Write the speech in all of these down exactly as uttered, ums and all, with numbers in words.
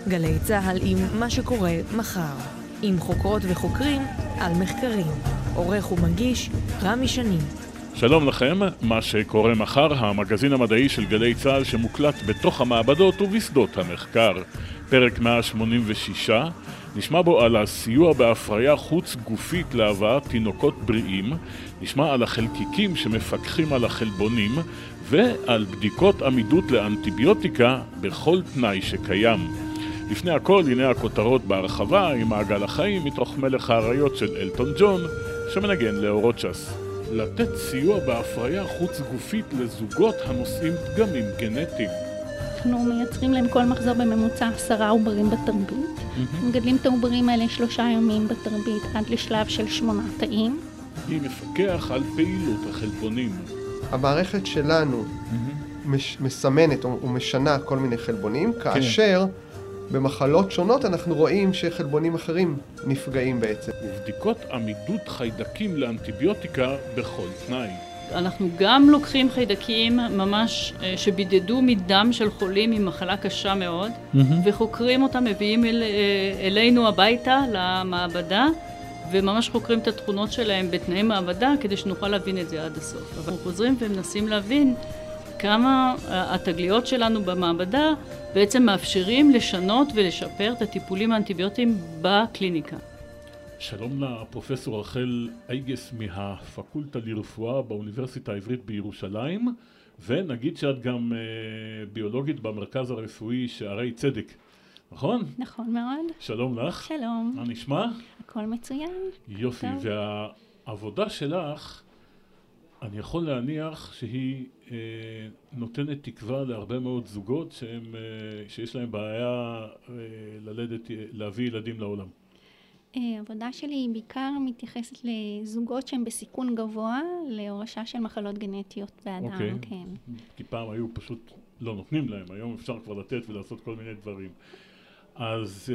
גלי צהל עם מה שקורה מחר. עם חוקרות וחוקרים על מחקרים. עורך ומגיש רמי שני. שלום לכם, מה שקורה מחר, המגזין המדעי של גלי צהל שמוקלט בתוך המעבדות ובשדות המחקר. פרק מאה שמונים ושש, נשמע בו על הסיוע בהפריה חוץ גופית להבאת תינוקות בריאים, נשמע על החלקיקים שמפקחים על החלבונים, ועל בדיקות עמידות לאנטיביוטיקה בכל תנאי שקיים. לפני הכל, הנה הכותרות בהרחבה עם מעגל החיים מתוך מלך האריות של אלטון ג'ון, שמנגן לאורות ש"ס. לתת סיוע בהפריה חוץ גופית לזוגות הנושאים פגמים גנטיים. אנחנו מייצרים להם כל מחזור בממוצע עשרה עוברים בתרבית. Mm-hmm. מגדלים את העוברים האלה שלושה ימים בתרבית עד לשלב של שמונה תאים. היא מפקח על פעילות החלבונים. המערכת שלנו mm-hmm. מש, מסמנת או, או משנה כל מיני חלבונים, כאשר כן. במחלות שונות אנחנו רואים שחלבונים אחרים נפגעים בעצם. ובדיקות עמידות חיידקים לאנטיביוטיקה בכל תנאי. אנחנו גם לוקחים חיידקים ממש שבידדו מדם של חולים עם מחלה קשה מאוד, mm-hmm. וחוקרים אותם, מביאים אל, אלינו הביתה למעבדה, וממש חוקרים את התכונות שלהם בתנאי מעבדה, כדי שנוכל להבין את זה עד הסוף. אבל אנחנו חוזרים ומנסים להבין כמה התגליות שלנו במעבדה בעצם מאפשרים לשנות ולשפר את הטיפולים האנטיביוטיים בקליניקה. שלום לפרופסור רחל אייגס מהפקולטה לרפואה באוניברסיטה העברית בירושלים, ונגיד שאת גם אה, ביולוגית במרכז הרפואי שערי צדק, נכון? נכון מאוד. שלום לך. שלום. מה נשמע? הכל מצוין. יופי, טוב. והעבודה שלך, אני יכול להניח שהיא אה, נותנת תקווה להרבה מאוד זוגות שהם, אה, שיש להם בעיה אה, ללדת, להביא ילדים לעולם. העבודה שלי היא בעיקר מתייחסת לזוגות שהם בסיכון גבוה להורשה של מחלות גנטיות באדם. אוקיי. כן. כי פעם היו פשוט לא נותנים להם, היום אפשר כבר לתת ולעשות כל מיני דברים. אז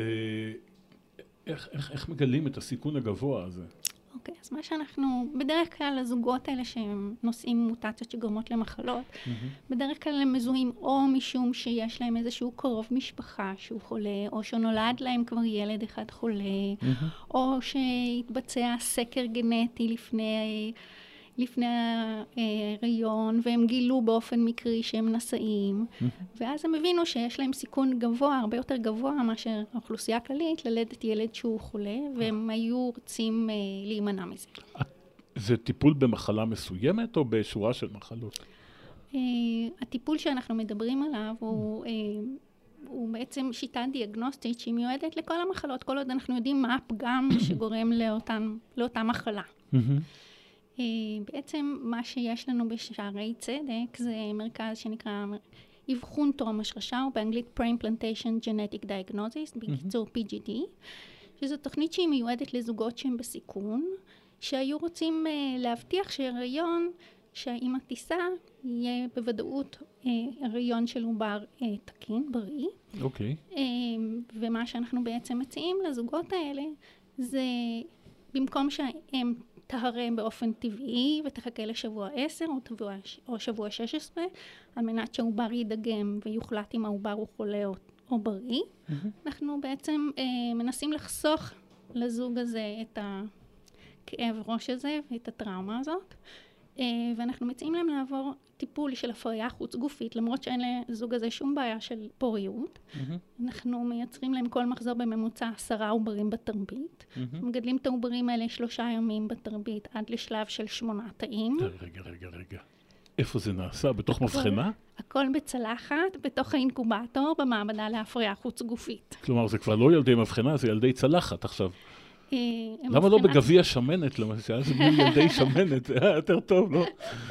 איך, איך, איך מגלים את הסיכון הגבוה הזה? אוקיי, אז מה שאנחנו, בדרך כלל הזוגות האלה שהם נושאים מוטציות שגורמות למחלות, mm-hmm. בדרך כלל הם מזוהים או משום שיש להם איזשהו קרוב משפחה שהוא חולה, או שנולד להם כבר ילד אחד חולה, mm-hmm. או שהתבצע סקר גנטי לפני, לפני ההיריון, והם גילו באופן מקרי שהם נשאים, mm-hmm. ואז הם הבינו שיש להם סיכון גבוה, הרבה יותר גבוה מאשר האוכלוסייה הכללית, ללדת ילד שהוא חולה, והם היו רוצים אה, להימנע מזה. זה טיפול במחלה מסוימת או בשורה של מחלות? אה, הטיפול שאנחנו מדברים עליו הוא... אה, הוא בעצם שיטה דיאגנוסטית שהיא מיועדת לכל המחלות, כל עוד אנחנו יודעים מה הפגם שגורם לאותן, לאותה מחלה. Mm-hmm. Uh, בעצם מה שיש לנו בשערי צדק זה מרכז שנקרא אבחון טרום השרשה, או באנגלית Pre-Implantation Genetic Diagnosis, בקיצור פי ג'י די, שזו תוכנית שהיא מיועדת לזוגות שהם בסיכון, שהיו רוצים uh, להבטיח שהריון, שהאמא תישא, יהיה בוודאות uh, הריון של עובר uh, תקין, בריא. אוקיי. Okay. Uh, ומה שאנחנו בעצם מציעים לזוגות האלה, זה במקום שהם תהרם באופן טבעי ותחכה לשבוע עשר או, שבוע, או שבוע שש עשרה, על מנת שהעובר ידגם ויוחלט אם העובר הוא חולה או, או בריא. Mm-hmm. אנחנו בעצם אה, מנסים לחסוך לזוג הזה את הכאב ראש הזה ואת הטראומה הזאת, אה, ואנחנו מציעים להם לעבור טיפול של הפריה חוץ גופית, למרות שאין לזוג הזה שום בעיה של פוריות. Mm-hmm. אנחנו מייצרים להם כל מחזור בממוצע עשרה עוברים בתרבית. Mm-hmm. מגדלים את העוברים האלה שלושה ימים בתרבית עד לשלב של שמונה תאים. רגע, רגע, רגע. איפה זה נעשה? בתוך הכל, מבחנה? הכל בצלחת, בתוך האינקובטור, במעבדה להפריה חוץ גופית. כלומר, זה כבר לא ילדי מבחנה, זה ילדי צלחת עכשיו. למה לא בגביע שמנת, למשל? זה מין ילדי שמנת, זה היה יותר טוב, לא?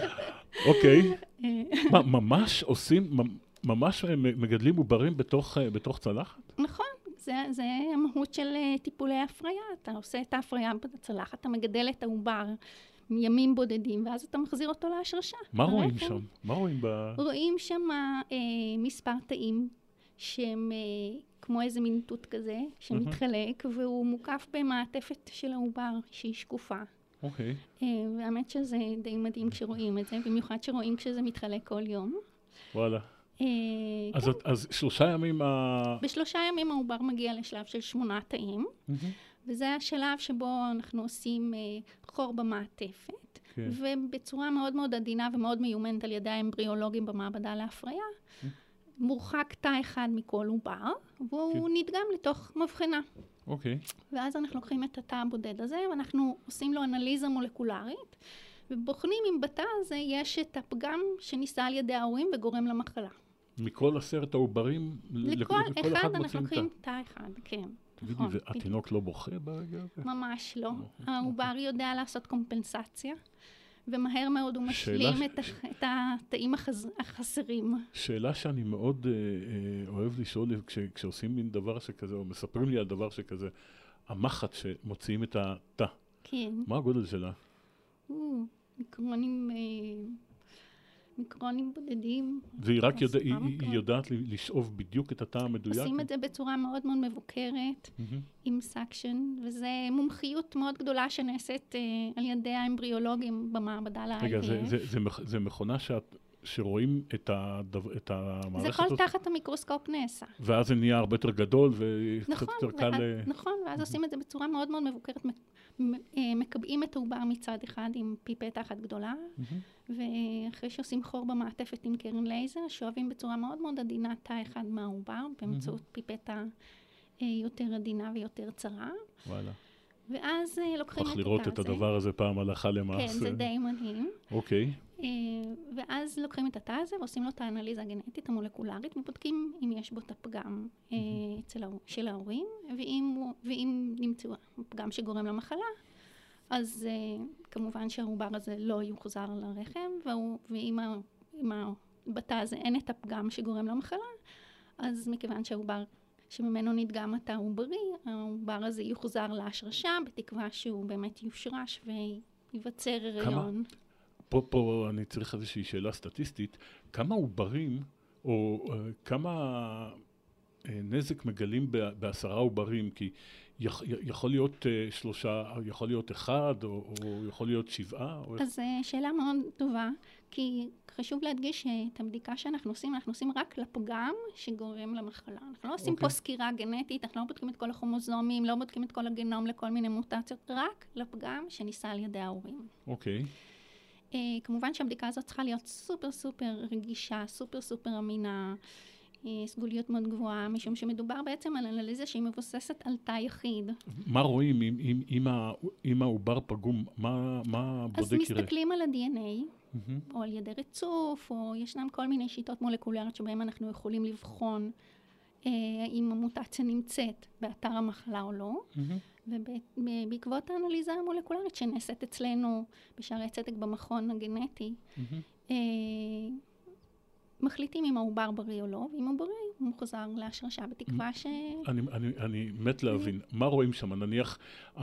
אוקיי. מה, ממש עושים, ממש מגדלים עוברים בתוך, בתוך צלחת? נכון, זה, זה המהות של טיפולי הפריה. אתה עושה את ההפריה בצלחת, אתה מגדל את העובר ימים בודדים, ואז אתה מחזיר אותו להשרשה. מה רואים שם? מה רואים ב... רואים שם אה, מספר תאים, שהם אה, כמו איזה מין תות כזה, שמתחלק, והוא מוקף במעטפת של העובר, שהיא שקופה. אוקיי. אה, והאמת שזה די מדהים כשרואים את זה, במיוחד שרואים כשזה מתחלק כל יום. וואלה. אז, כן. אז שלושה ימים... ה... בשלושה ימים העובר מגיע לשלב של שמונה תאים, mm-hmm. וזה השלב שבו אנחנו עושים חור במעטפת, כן. ובצורה מאוד מאוד עדינה ומאוד מיומנת על ידי האמבריאולוגים במעבדה להפריה, mm-hmm. מורחק תא אחד מכל עובר, והוא כן. נדגם לתוך מבחנה. אוקיי. ואז אנחנו לוקחים את התא הבודד הזה, ואנחנו עושים לו אנליזה מולקולרית, ובוחנים אם בתא הזה יש את הפגם שניסה על ידי ההורים וגורם למחלה. מכל עשרת העוברים? לכל אחד, אחד אנחנו לוקחים תא אחד, כן. תגידי, והתינוק לא בוכה ברגע הזה? ממש לא. העובר יודע לעשות קומפנסציה, ומהר מאוד הוא משלים את התאים החסרים. שאלה שאני מאוד אוהב לשאול, כשעושים מין דבר שכזה, או מספרים לי על דבר שכזה, המחט שמוציאים את התא. כן. מה הגודל שלה? מיקרונים... מיקרונים בודדים. והיא רק יודע, היא, היא יודעת לשאוב בדיוק את התא המדויק? עושים את זה בצורה מאוד מאוד מבוקרת, mm-hmm. עם סקשן, וזה מומחיות מאוד גדולה שנעשית uh, על ידי האמבריאולוגים במעבדה ל-איי וי אף. רגע, זה, זה, זה, זה מכונה שאת, שרואים את, הדו, את המערכת? זה כל תחת המיקרוסקופ נעשה. ואז זה נהיה הרבה יותר גדול וקצת נכון, יותר קל... ואז, נכון, ואז mm-hmm. עושים את זה בצורה מאוד מאוד מבוקרת, מקבעים את העובר מצד אחד עם פיפט אחת גדולה, mm-hmm. ואחרי שעושים חור במעטפת עם קרן לייזר, שואבים בצורה מאוד מאוד עדינה תא אחד מהעובר, באמצעות mm-hmm. פיפטה יותר עדינה ויותר צרה. וואלה. ואז לוקחים את התא הזה. צריך לראות את הדבר הזה פעם הלכה למעשה. כן, זה די מדהים. אוקיי. ואז לוקחים את התא הזה ועושים לו את האנליזה הגנטית המולקולרית, ובודקים אם יש בו את הפגם של ההורים, ואם נמצאו הפגם שגורם למחלה, אז כמובן שהעובר הזה לא יוחזר לרחם, ואם בתא הזה אין את הפגם שגורם למחלה, אז מכיוון שהעובר שממנו נדגם התא הוא בריא, העובר הזה יוחזר להשרשה, בתקווה שהוא באמת יושרש ויווצר הריון. פה, פה אני צריך איזושהי שאלה סטטיסטית, כמה עוברים, או uh, כמה uh, נזק מגלים בעשרה עוברים, כי יכ, יכול להיות uh, שלושה, יכול להיות אחד, או, או יכול להיות שבעה? או... אז uh, שאלה מאוד טובה, כי חשוב להדגיש שאת הבדיקה שאנחנו עושים, אנחנו עושים רק לפגם שגורם למחלה. אנחנו לא עושים okay. פה סקירה גנטית, אנחנו לא בודקים את כל הכרומוזומים, לא בודקים את כל הגנום לכל מיני מוטציות, רק לפגם שניסה על ידי ההורים. אוקיי. Okay. Uh, כמובן שהבדיקה הזאת צריכה להיות סופר סופר רגישה, סופר סופר אמינה, uh, סגוליות מאוד גבוהה, משום שמדובר בעצם על אנליזה שהיא מבוססת על תא יחיד. מה רואים אם, אם, אם, אם העובר פגום? מה, מה בודק יראה? אז מסתכלים על ה-די אן איי, mm-hmm. או על ידי ריצוף, או ישנם כל מיני שיטות מולקולריות שבהן אנחנו יכולים לבחון uh, אם המוטציה נמצאת באתר המחלה או לא. Mm-hmm. ובעקבות האנליזה המולקולרית שנעשית אצלנו בשערי צדק במכון הגנטי, mm-hmm. אה, מחליטים אם העובר בריא או לא, ואם הוא בריא, הוא מוחזר להשרשה, בתקווה ש... אני, אני, אני מת להבין, מה רואים שם? נניח,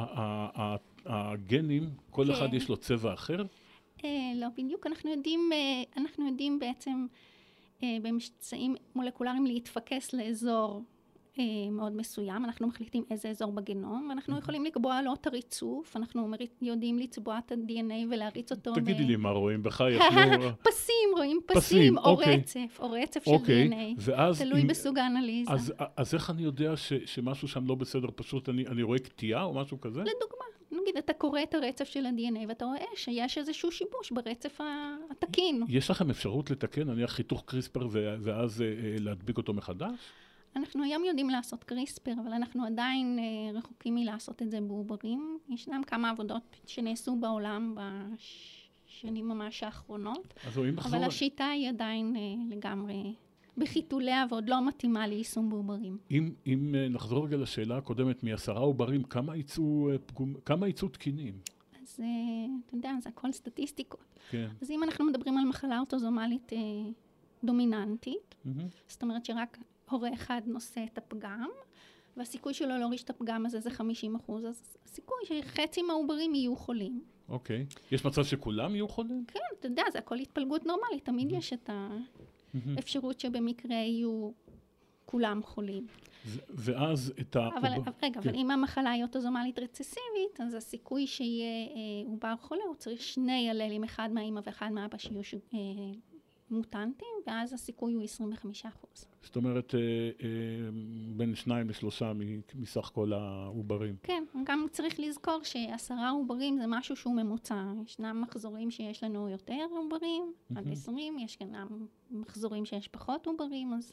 הגנים, כל כן. אחד יש לו צבע אחר? אה, לא, בדיוק, אנחנו יודעים, אנחנו יודעים בעצם אה, במצעים מולקולריים להתפקס לאזור מאוד מסוים, אנחנו מחליטים איזה אזור בגנום, ואנחנו יכולים לקבוע לו את הריצוף, אנחנו יודעים לצבוע את ה-די אן איי ולהריץ אותו. תגידי לי מה רואים בחייך. פסים, רואים פסים, או רצף, או רצף של די אן איי, תלוי בסוג האנליזה. אז איך אני יודע שמשהו שם לא בסדר, פשוט אני רואה קטיעה או משהו כזה? לדוגמה, נגיד, אתה קורא את הרצף של ה-די אן איי, ואתה רואה שיש איזשהו שיבוש ברצף התקין. יש לכם אפשרות לתקן, נניח חיתוך קריספר, ואז להדביק אותו מחדש? אנחנו היום יודעים לעשות קריספר, אבל אנחנו עדיין אה, רחוקים מלעשות את זה בעוברים. ישנם כמה עבודות שנעשו בעולם בשנים ממש האחרונות, אבל לחזור... השיטה היא עדיין אה, לגמרי בחיתוליה ועוד לא מתאימה ליישום בעוברים. אם, אם אה, נחזור רגע לשאלה הקודמת, מעשרה עוברים, כמה יצאו, אה, פגום, כמה יצאו תקינים? אז אה, אתה יודע, זה הכל סטטיסטיקות. כן. אז אם אנחנו מדברים על מחלה אוטוזומלית אה, דומיננטית, mm-hmm. זאת אומרת שרק הורה אחד נושא את הפגם, והסיכוי שלו להוריש את הפגם הזה זה חמישים אחוז, אז הסיכוי שחצי מהעוברים יהיו חולים. אוקיי. יש מצב שכולם יהיו חולים? כן, אתה יודע, זה הכל התפלגות נורמלית, תמיד יש את האפשרות שבמקרה יהיו כולם חולים. ואז את ה... אבל רגע, אבל אם המחלה היא אוטוזומלית רצסיבית, אז הסיכוי שיהיה עובר חולה, הוא צריך שני אללים, אחד מהאמא ואחד מהאבא שיהיו מוטנטים, ואז הסיכוי הוא עשרים וחמישה אחוז. זאת אומרת, אה, אה, בין שניים לשלושה מסך כל העוברים. כן, גם צריך לזכור שעשרה עוברים זה משהו שהוא ממוצע. ישנם מחזורים שיש לנו יותר עוברים, עד עשרים, יש גם מחזורים שיש פחות עוברים, אז...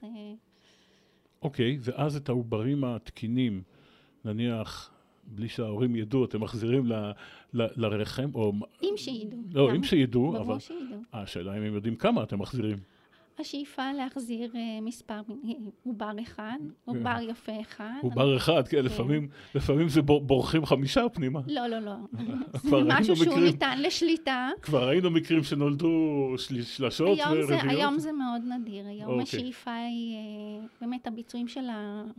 אוקיי, ואז את העוברים התקינים, נניח, בלי שההורים ידעו, אתם מחזירים ל, ל, לרחם, או... אם שידעו. לא, אם שידעו, אבל... ברור שידעו. השאלה אם הם יודעים כמה אתם מחזירים. השאיפה להחזיר מספר, עובר אחד, עובר יפה אחד. עובר אחד, כן, לפעמים, לפעמים זה בורחים חמישה פנימה. לא, לא, לא. זה משהו שהוא ניתן לשליטה. כבר ראינו מקרים שנולדו שלשות ורביעות. היום זה מאוד נדיר. היום השאיפה היא, באמת הביצועים של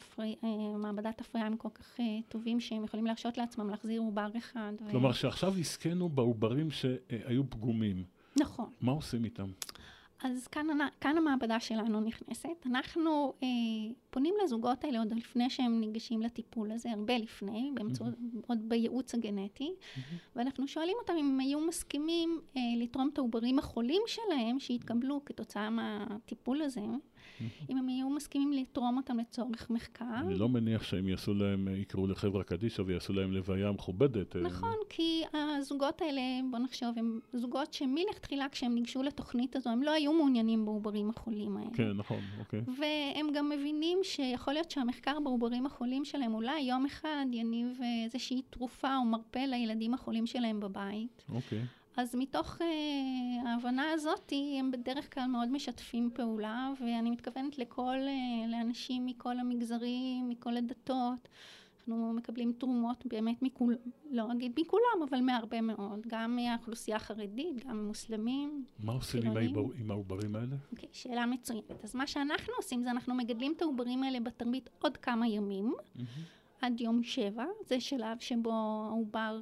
מעבדת הפריה הם כל כך טובים, שהם יכולים להרשות לעצמם להחזיר עובר אחד. כלומר שעכשיו הסכנו בעוברים שהיו פגומים. נכון. מה עושים איתם? אז כאן, כאן המעבדה שלנו נכנסת. אנחנו אה, פונים לזוגות האלה עוד לפני שהם ניגשים לטיפול הזה, הרבה לפני, באמצעות, mm-hmm. עוד בייעוץ הגנטי, mm-hmm. ואנחנו שואלים אותם אם הם היו מסכימים אה, לתרום את העוברים החולים שלהם, שהתקבלו כתוצאה מהטיפול הזה, mm-hmm. אם הם היו מסכימים לתרום אותם לצורך מחקר. אני לא מניח שהם יעשו להם, יקראו לחברה קדישא ויעשו להם לוויה מכובדת. נכון, כי הזוגות האלה, בוא נחשוב, הם זוגות שמלכתחילה כשהם ניגשו לתוכנית הזו, הם לא היו מעוניינים בעוברים החולים האלה. כן, נכון, אוקיי. והם גם מבינים שיכול להיות שהמחקר בעוברים החולים שלהם אולי יום אחד יניב איזושהי תרופה או מרפא לילדים החולים שלהם בבית. אוקיי. אז מתוך uh, ההבנה הזאת, הם בדרך כלל מאוד משתפים פעולה, ואני מתכוונת לכל, uh, לאנשים מכל המגזרים, מכל הדתות. אנחנו מקבלים תרומות באמת מכול, לא אגיד מכולם, אבל מהרבה מאוד. גם מהאוכלוסייה החרדית, גם מוסלמים. מה עושים עם, העבר, עם העוברים האלה? אוקיי, okay, שאלה מצוינת. אז מה שאנחנו עושים זה אנחנו מגדלים את העוברים האלה בתרבית עוד כמה ימים, mm-hmm. עד יום שבע. זה שלב שבו העובר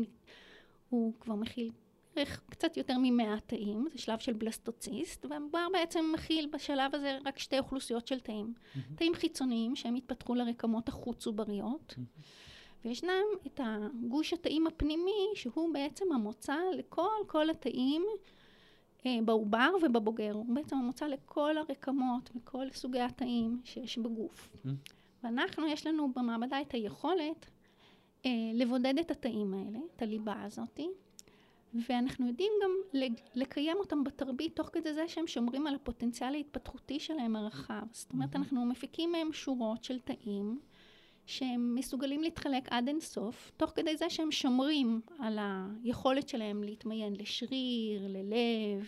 הוא כבר מכיל קצת יותר ממאה תאים, זה שלב של בלסטוציסט, והעובר בעצם מכיל בשלב הזה רק שתי אוכלוסיות של תאים. Mm-hmm. תאים חיצוניים שהם התפתחו לרקמות החוץ עובריות, mm-hmm. וישנם את הגוש התאים הפנימי, שהוא בעצם המוצא לכל כל התאים אה, בעובר ובבוגר. הוא בעצם המוצא לכל הרקמות וכל סוגי התאים שיש בגוף. Mm-hmm. ואנחנו, יש לנו במעבדה את היכולת אה, לבודד את התאים האלה, את הליבה הזאת, ואנחנו יודעים גם לקיים אותם בתרבית תוך כדי זה שהם שומרים על הפוטנציאל ההתפתחותי שלהם הרחב. זאת אומרת, אנחנו מפיקים מהם שורות של תאים שהם מסוגלים להתחלק עד אינסוף, תוך כדי זה שהם שומרים על היכולת שלהם להתמיין לשריר, ללב,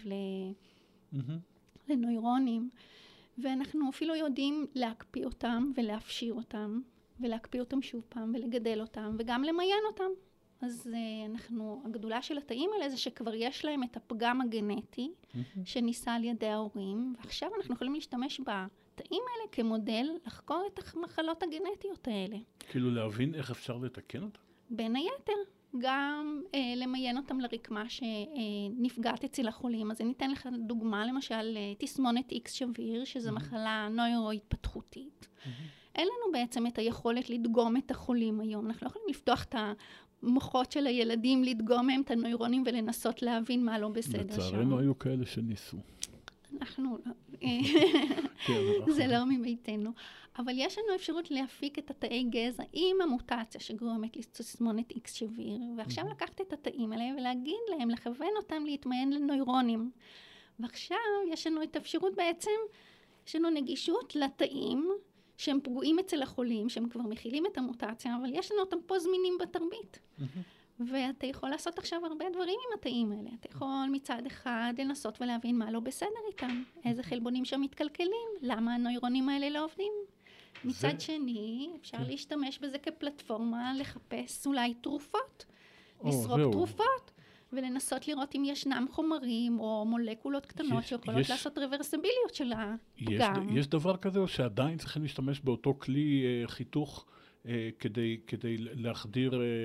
לנוירונים, ואנחנו אפילו יודעים להקפיא אותם ולהפשיר אותם, ולהקפיא אותם שוב פעם ולגדל אותם, וגם למיין אותם. אז אנחנו, הגדולה של התאים האלה זה שכבר יש להם את הפגם הגנטי שניסה על ידי ההורים, ועכשיו אנחנו יכולים להשתמש בתאים האלה כמודל לחקור את המחלות הגנטיות האלה. כאילו להבין איך אפשר לתקן אותם? בין היתר, גם אה, למיין אותם לרקמה שנפגעת אצל החולים. אז אני אתן לך דוגמה, למשל תסמונת X שביר, שזו מחלה נוירו-התפתחותית. אין לנו בעצם את היכולת לדגום את החולים היום. אנחנו לא יכולים לפתוח את המוחות של הילדים, לדגום מהם את הנוירונים ולנסות להבין מה לא בסדר שם. לצערנו היו כאלה שניסו. אנחנו לא. זה לא מביתנו. אבל יש לנו אפשרות להפיק את התאי גזע עם המוטציה שגורמת לתסמונת X שביר, ועכשיו לקחת את התאים האלה ולהגיד להם, לכוון אותם להתמיין לנוירונים. ועכשיו יש לנו את האפשרות בעצם, יש לנו נגישות לתאים, שהם פגועים אצל החולים, שהם כבר מכילים את המוטציה, אבל יש לנו אותם פה זמינים בתרבית. ואתה יכול לעשות עכשיו הרבה דברים עם התאים האלה. אתה יכול מצד אחד לנסות ולהבין מה לא בסדר איתם, איזה חלבונים שם מתקלקלים, למה הנוירונים האלה לא עובדים. מצד שני, אפשר להשתמש בזה כפלטפורמה, לחפש אולי תרופות, לסרוק תרופות, ולנסות לראות אם ישנם חומרים או מולקולות קטנות יש, שיכולות יש, לעשות רוורסביליות של הפגם. יש, יש דבר כזה או שעדיין צריכים להשתמש באותו כלי אה, חיתוך אה, כדי, כדי להחדיר, אה,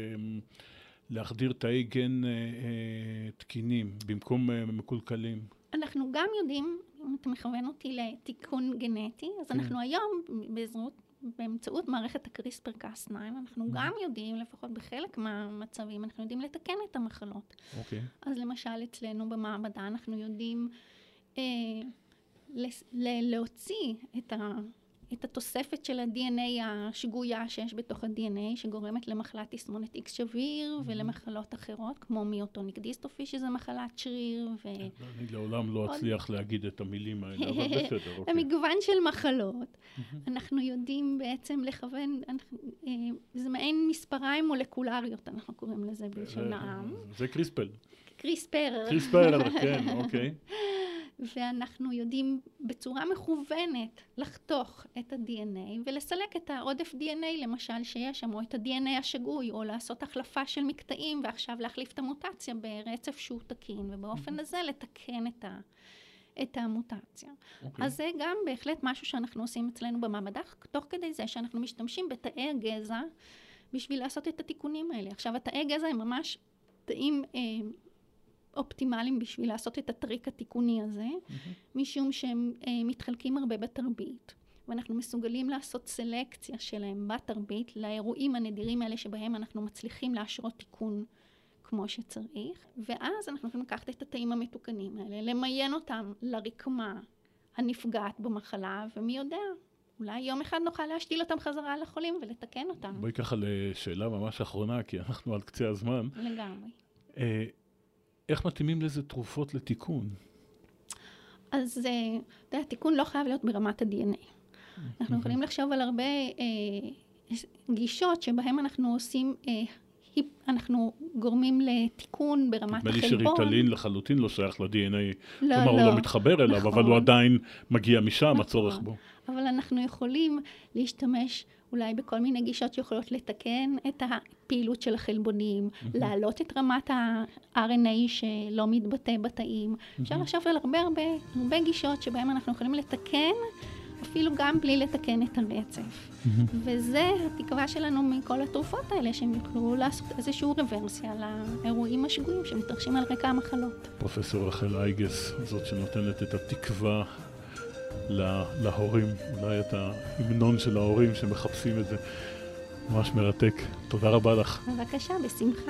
להחדיר תאי גן אה, אה, תקינים במקום אה, מקולקלים? אנחנו גם יודעים, אם אתה מכוון אותי לתיקון גנטי, אז כן. אנחנו היום בעזרות, באמצעות מערכת הקריספר קאס ניין, אנחנו גם יודעים, לפחות בחלק מהמצבים, אנחנו יודעים לתקן את המחלות. אוקיי. אז למשל אצלנו במעבדה אנחנו יודעים אה, לס- ל- להוציא את ה... את התוספת של ה-די אן איי השגויה שיש בתוך ה-די אן איי, שגורמת למחלת תסמונת X שביר ולמחלות אחרות, כמו מיוטוניק דיסטרופי, שזה מחלת שריר. ו... אני לעולם לא אצליח להגיד את המילים האלה, אבל בסדר, אוקיי. המגוון של מחלות. אנחנו יודעים בעצם לכוון, אנחנו, אה, זה מעין מספריים מולקולריות, אנחנו קוראים לזה בלשון העם. זה קריספל. קריספר. קריספר, כן, אוקיי. ואנחנו יודעים בצורה מכוונת לחתוך את ה-די אן איי ולסלק את העודף די אן איי למשל שיש שם, או את ה-די אן איי השגוי, או לעשות החלפה של מקטעים ועכשיו להחליף את המוטציה ברצף שהוא תקין, ובאופן הזה לתקן את, ה, את המוטציה. Okay. אז זה גם בהחלט משהו שאנחנו עושים אצלנו במעבדה, תוך כדי זה שאנחנו משתמשים בתאי הגזע בשביל לעשות את התיקונים האלה. עכשיו, התאי גזע הם ממש תאים אה, אופטימליים בשביל לעשות את הטריק התיקוני הזה, mm-hmm. משום שהם אה, מתחלקים הרבה בתרבית, ואנחנו מסוגלים לעשות סלקציה שלהם בתרבית לאירועים הנדירים האלה שבהם אנחנו מצליחים להשרות תיקון כמו שצריך, ואז אנחנו יכולים לקחת את התאים המתוקנים האלה, למיין אותם לרקמה הנפגעת במחלה, ומי יודע, אולי יום אחד נוכל להשתיל אותם חזרה לחולים ולתקן אותם. בואי ככה לשאלה ממש אחרונה, כי אנחנו על קצה הזמן. לגמרי. אה, איך מתאימים לזה תרופות לתיקון? אז אתה יודע, התיקון לא חייב להיות ברמת ה-די אן איי. אנחנו יכולים לחשוב על הרבה אה, גישות שבהם אנחנו עושים, אה, היפ, אנחנו גורמים לתיקון ברמת החלבון. נדמה לי שריטלין לחלוטין לא שייך ל-די אן איי. לא, כלומר, לא. הוא לא מתחבר אליו, נכון. אבל הוא עדיין מגיע משם, נכון. הצורך בו. אבל אנחנו יכולים להשתמש אולי בכל מיני גישות שיכולות לתקן את הפעילות של החלבונים, להעלות את רמת ה-אר אן איי שלא מתבטא בתאים. אפשר לחשוב על הרבה הרבה הרבה גישות שבהן אנחנו יכולים לתקן, אפילו גם בלי לתקן את הרצף. וזה התקווה שלנו מכל התרופות האלה, שהם יוכלו לעשות איזשהו רוורסיה לאירועים השגויים שמתרחשים על רקע המחלות. פרופסור רחל אייגס, זאת שנותנת את התקווה להורים, אולי את ההמנון של ההורים שמחפשים את זה. ממש מרתק. תודה רבה לך. בבקשה, בשמחה.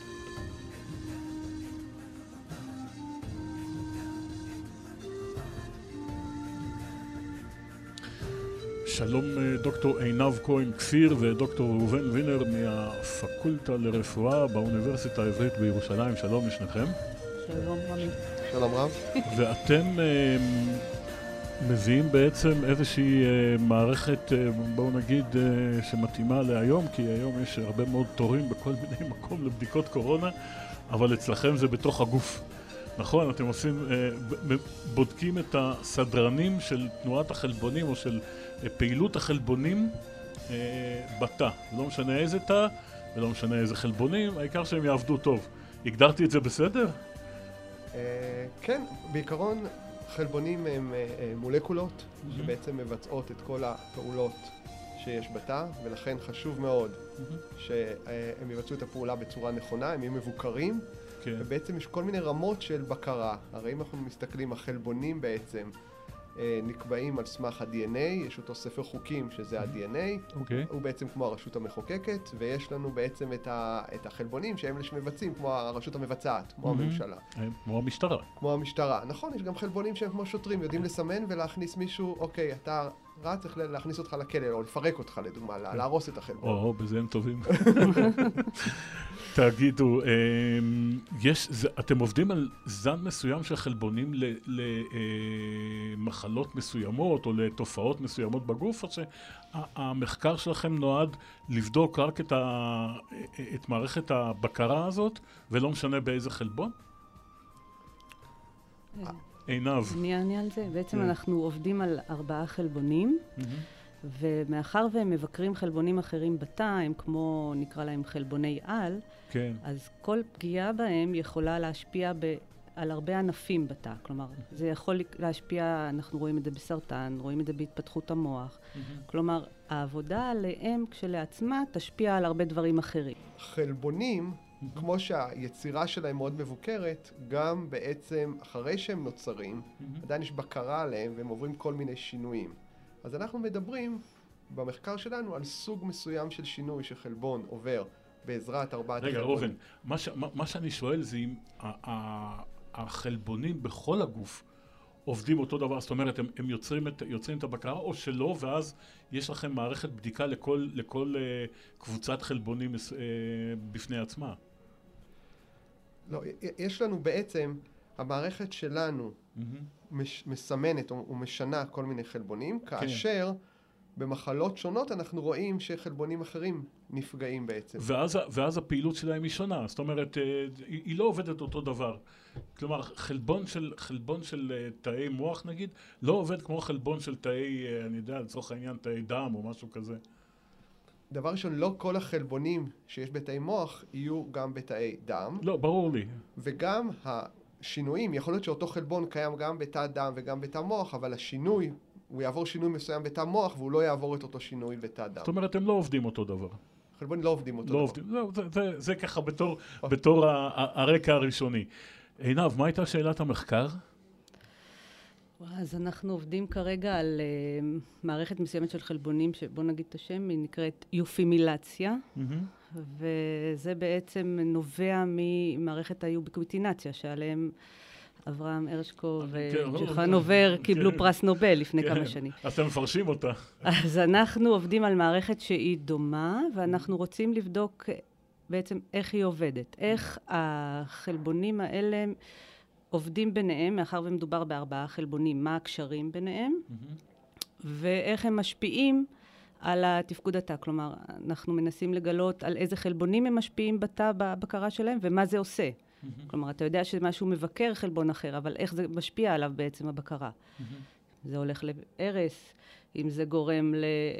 שלום דוקטור עינב כהן כפיר ודוקטור ראובן וינר מהפקולטה לרפואה באוניברסיטה העברית בירושלים. שלום לשניכם. שלום רמי. שלום רב. ואתם מביאים בעצם איזושהי מערכת, בואו נגיד, שמתאימה להיום, כי היום יש הרבה מאוד תורים בכל מיני מקום לבדיקות קורונה, אבל אצלכם זה בתוך הגוף. נכון, אתם עושים, בודקים את הסדרנים של תנועת החלבונים או של פעילות החלבונים בתא. לא משנה איזה תא ולא משנה איזה חלבונים, העיקר שהם יעבדו טוב. הגדרתי את זה בסדר? כן, בעיקרון חלבונים הם מולקולות שבעצם מבצעות את כל הפעולות שיש בתא, ולכן חשוב מאוד שהם יבצעו את הפעולה בצורה נכונה, הם יהיו מבוקרים, ובעצם יש כל מיני רמות של בקרה. הרי אם אנחנו מסתכלים, החלבונים בעצם נקבעים על סמך ה-די אן איי, יש אותו ספר חוקים שזה ה-די אן איי, הוא בעצם כמו הרשות המחוקקת, ויש לנו בעצם את החלבונים שהם אלה שמבצעים, כמו הרשות המבצעת, כמו הממשלה. כמו המשטרה. כמו המשטרה, נכון, יש גם חלבונים שהם כמו שוטרים, יודעים לסמן ולהכניס מישהו, אוקיי, אתה רע, צריך להכניס אותך לכלא, או לפרק אותך לדוגמה, להרוס את החלבון. או, בזה הם טובים. תגידו, יש, אתם עובדים על זן מסוים של חלבונים למחלות מסוימות או לתופעות מסוימות בגוף, או שהמחקר שלכם נועד לבדוק רק את, ה, את מערכת הבקרה הזאת, ולא משנה באיזה חלבון? עינב. אני אענה על זה. בעצם אנחנו עובדים על ארבעה חלבונים, ומאחר והם מבקרים חלבונים אחרים בתא, הם כמו, נקרא להם חלבוני על, כן. אז כל פגיעה בהם יכולה להשפיע ב, על הרבה ענפים בתא. כלומר, זה יכול להשפיע, אנחנו רואים את זה בסרטן, רואים את זה בהתפתחות המוח. כלומר, העבודה עליהם כשלעצמה תשפיע על הרבה דברים אחרים. חלבונים, כמו שהיצירה שלהם מאוד מבוקרת, גם בעצם אחרי שהם נוצרים, עדיין יש בקרה עליהם והם עוברים כל מיני שינויים. אז אנחנו מדברים במחקר שלנו על סוג מסוים של שינוי שחלבון עובר בעזרת ארבעת רגע, החלבונים. ראובן, מה, ש, מה, מה שאני שואל זה אם החלבונים בכל הגוף עובדים אותו דבר, זאת אומרת, הם, הם יוצרים, את, יוצרים את הבקרה או שלא, ואז יש לכם מערכת בדיקה לכל, לכל uh, קבוצת חלבונים uh, בפני עצמה? לא, יש לנו בעצם, המערכת שלנו mm-hmm. מש, מסמנת או, או משנה כל מיני חלבונים, כאשר כן. במחלות שונות אנחנו רואים שחלבונים אחרים נפגעים בעצם. ואז, ואז הפעילות שלהם היא שונה, זאת אומרת, היא, היא לא עובדת אותו דבר. כלומר, חלבון של, חלבון של תאי מוח נגיד, לא עובד כמו חלבון של תאי, אני יודע, לצורך העניין, תאי דם או משהו כזה. דבר ראשון, לא כל החלבונים שיש בתאי מוח יהיו גם בתאי דם. לא, ברור לי. וגם השינויים, יכול להיות שאותו חלבון קיים גם בתא דם וגם בתא מוח, אבל השינוי, הוא יעבור שינוי מסוים בתא מוח, והוא לא יעבור את אותו שינוי בתא דם. זאת אומרת, הם לא עובדים אותו דבר. חלבונים לא עובדים אותו לא דבר. עובדים, לא, זה, זה, זה ככה בתור, בתור הרקע הראשוני. עינב, מה הייתה שאלת המחקר? אז אנחנו עובדים כרגע על uh, מערכת מסוימת של חלבונים, שבוא נגיד את השם, היא נקראת יופימילציה, mm-hmm. וזה בעצם נובע ממערכת היוביקוויטינציה, שעליהם אברהם הרשקו וג'חנובר קיבלו פרס נובל לפני כמה שנים. אז אתם מפרשים אותה. אז אנחנו עובדים על מערכת שהיא דומה, ואנחנו רוצים לבדוק בעצם איך היא עובדת, איך החלבונים האלה עובדים ביניהם, מאחר ומדובר בארבעה חלבונים, מה הקשרים ביניהם, ואיך הם משפיעים על התפקוד התא. כלומר, אנחנו מנסים לגלות על איזה חלבונים הם משפיעים בתא בבקרה שלהם, ומה זה עושה. כלומר, אתה יודע שמשהו מבקר חלבון אחר, אבל איך זה משפיע עליו בעצם הבקרה. זה הולך להרס, אם זה גורם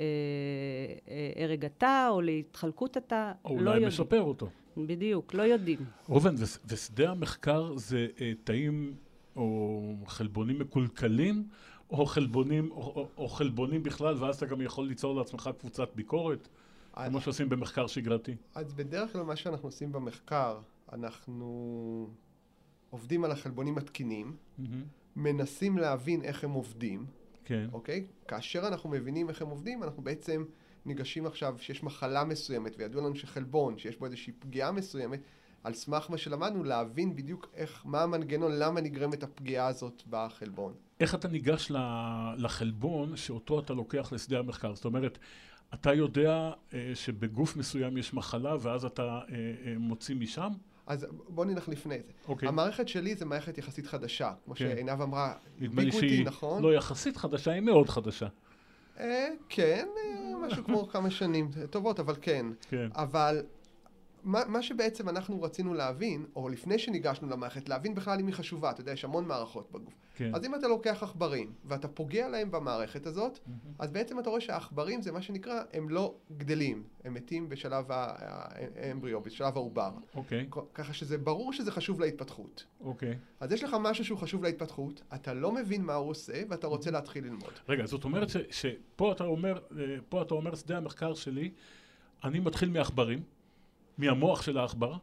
להרג התא או להתחלקות התא, או לא אולי משפר אותו. בדיוק, לא יודעים. ראובן, ושדה המחקר זה תאים או חלבונים מקולקלים, או חלבונים, או, או חלבונים בכלל, ואז אתה גם יכול ליצור לעצמך קבוצת ביקורת, כמו שעושים במחקר שגרתי. אז בדרך כלל מה שאנחנו עושים במחקר, אנחנו עובדים על החלבונים התקינים, mm-hmm. מנסים להבין איך הם עובדים, כן. אוקיי? כאשר אנחנו מבינים איך הם עובדים, אנחנו בעצם ניגשים עכשיו שיש מחלה מסוימת, וידוע לנו שחלבון, שיש בו איזושהי פגיעה מסוימת, על סמך מה שלמדנו, להבין בדיוק איך, מה המנגנון, למה נגרמת הפגיעה הזאת בחלבון. איך אתה ניגש לחלבון שאותו אתה לוקח לשדה המחקר? זאת אומרת, אתה יודע שבגוף מסוים יש מחלה, ואז אתה מוציא משם? אז בוא נלך לפני זה. Okay. המערכת שלי זה מערכת יחסית חדשה, כמו okay. שעינב אמרה, ביקוטי, נכון? לא יחסית חדשה, היא מאוד חדשה. אה, כן, משהו כמו כמה שנים טובות, אבל כן. כן. אבל מה, מה שבעצם אנחנו רצינו להבין, או לפני שניגשנו למערכת, להבין בכלל אם היא חשובה, אתה יודע, יש המון מערכות בגוף. כן. אז אם אתה לוקח עכברים, ואתה פוגע להם במערכת הזאת, mm-hmm. אז בעצם אתה רואה שהעכברים זה מה שנקרא, הם לא גדלים, הם מתים בשלב האמבריו, בשלב העובר. אוקיי. Okay. ככה שזה ברור שזה חשוב להתפתחות. אוקיי. Okay. אז יש לך משהו שהוא חשוב להתפתחות, אתה לא מבין מה הוא עושה, ואתה רוצה mm-hmm. להתחיל ללמוד. רגע, זאת אומרת ש, שפה אתה אומר, פה אתה אומר, שדה המחקר שלי, אני מתחיל מעכברים, מהמוח של העכבר?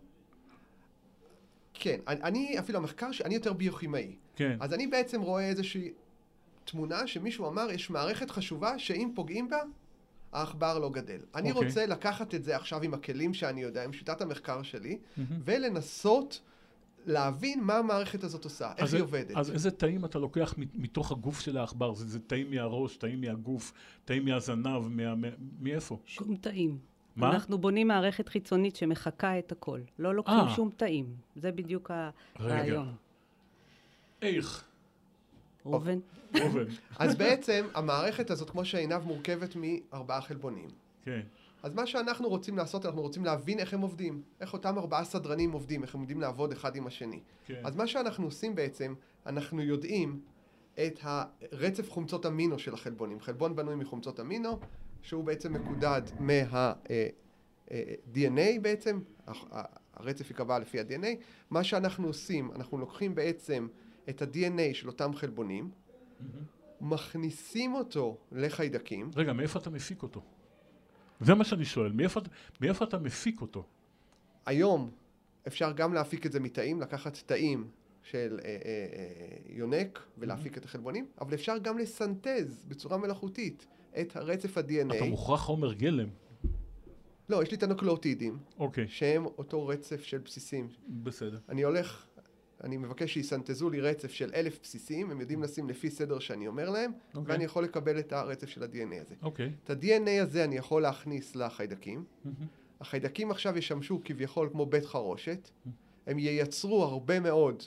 כן, אני אפילו המחקר שאני יותר ביוכימאי. כן. אז אני בעצם רואה איזושהי תמונה שמישהו אמר, יש מערכת חשובה שאם פוגעים בה, העכבר לא גדל. אני אוקיי. רוצה לקחת את זה עכשיו עם הכלים שאני יודע, עם שיטת המחקר שלי, mm-hmm. ולנסות להבין מה המערכת הזאת עושה, איך היא עובדת. אז איזה תאים אתה לוקח מתוך הגוף של העכבר? זה, זה תאים מהראש, תאים מהגוף, תאים מהזנב, מה, מאיפה? שום תאים. מה? אנחנו בונים מערכת חיצונית שמחקה את הכל. לא לוקחים 아. שום תאים. זה בדיוק הרעיון. איך? ראובן. ראובן. אז בעצם המערכת הזאת, כמו שעינב, מורכבת מארבעה חלבונים. כן. אז מה שאנחנו רוצים לעשות, אנחנו רוצים להבין איך הם עובדים. איך אותם ארבעה סדרנים עובדים, איך הם יודעים לעבוד אחד עם השני. כן. אז מה שאנחנו עושים בעצם, אנחנו יודעים את הרצף חומצות אמינו של החלבונים. חלבון בנוי מחומצות אמינו, שהוא בעצם מקודד מה-די אן איי בעצם, הרצף יקבע לפי ה-די אן איי. מה שאנחנו עושים, אנחנו לוקחים בעצם את ה-די אן איי של אותם חלבונים, מכניסים אותו לחיידקים. רגע, מאיפה אתה מפיק אותו? זה מה שאני שואל, מאיפה, מאיפה אתה מפיק אותו? היום אפשר גם להפיק את זה מתאים, לקחת תאים של אה, אה, אה, יונק ולהפיק mm-hmm. את החלבונים, אבל אפשר גם לסנטז בצורה מלאכותית את הרצף ה-די אן איי. אתה מוכרח חומר גלם. לא, יש לי את הנוקלאוטידים, אוקיי. שהם אותו רצף של בסיסים. בסדר. אני הולך, אני מבקש שיסנטזו לי רצף של אלף בסיסים, הם יודעים לשים לפי סדר שאני אומר להם, Okay. ואני יכול לקבל את הרצף של ה-די אן איי הזה. אוקיי. את ה-די אן איי הזה אני יכול להכניס לחיידקים. Mm-hmm. החיידקים עכשיו ישמשו כביכול כמו בית חרושת, הם ייצרו הרבה מאוד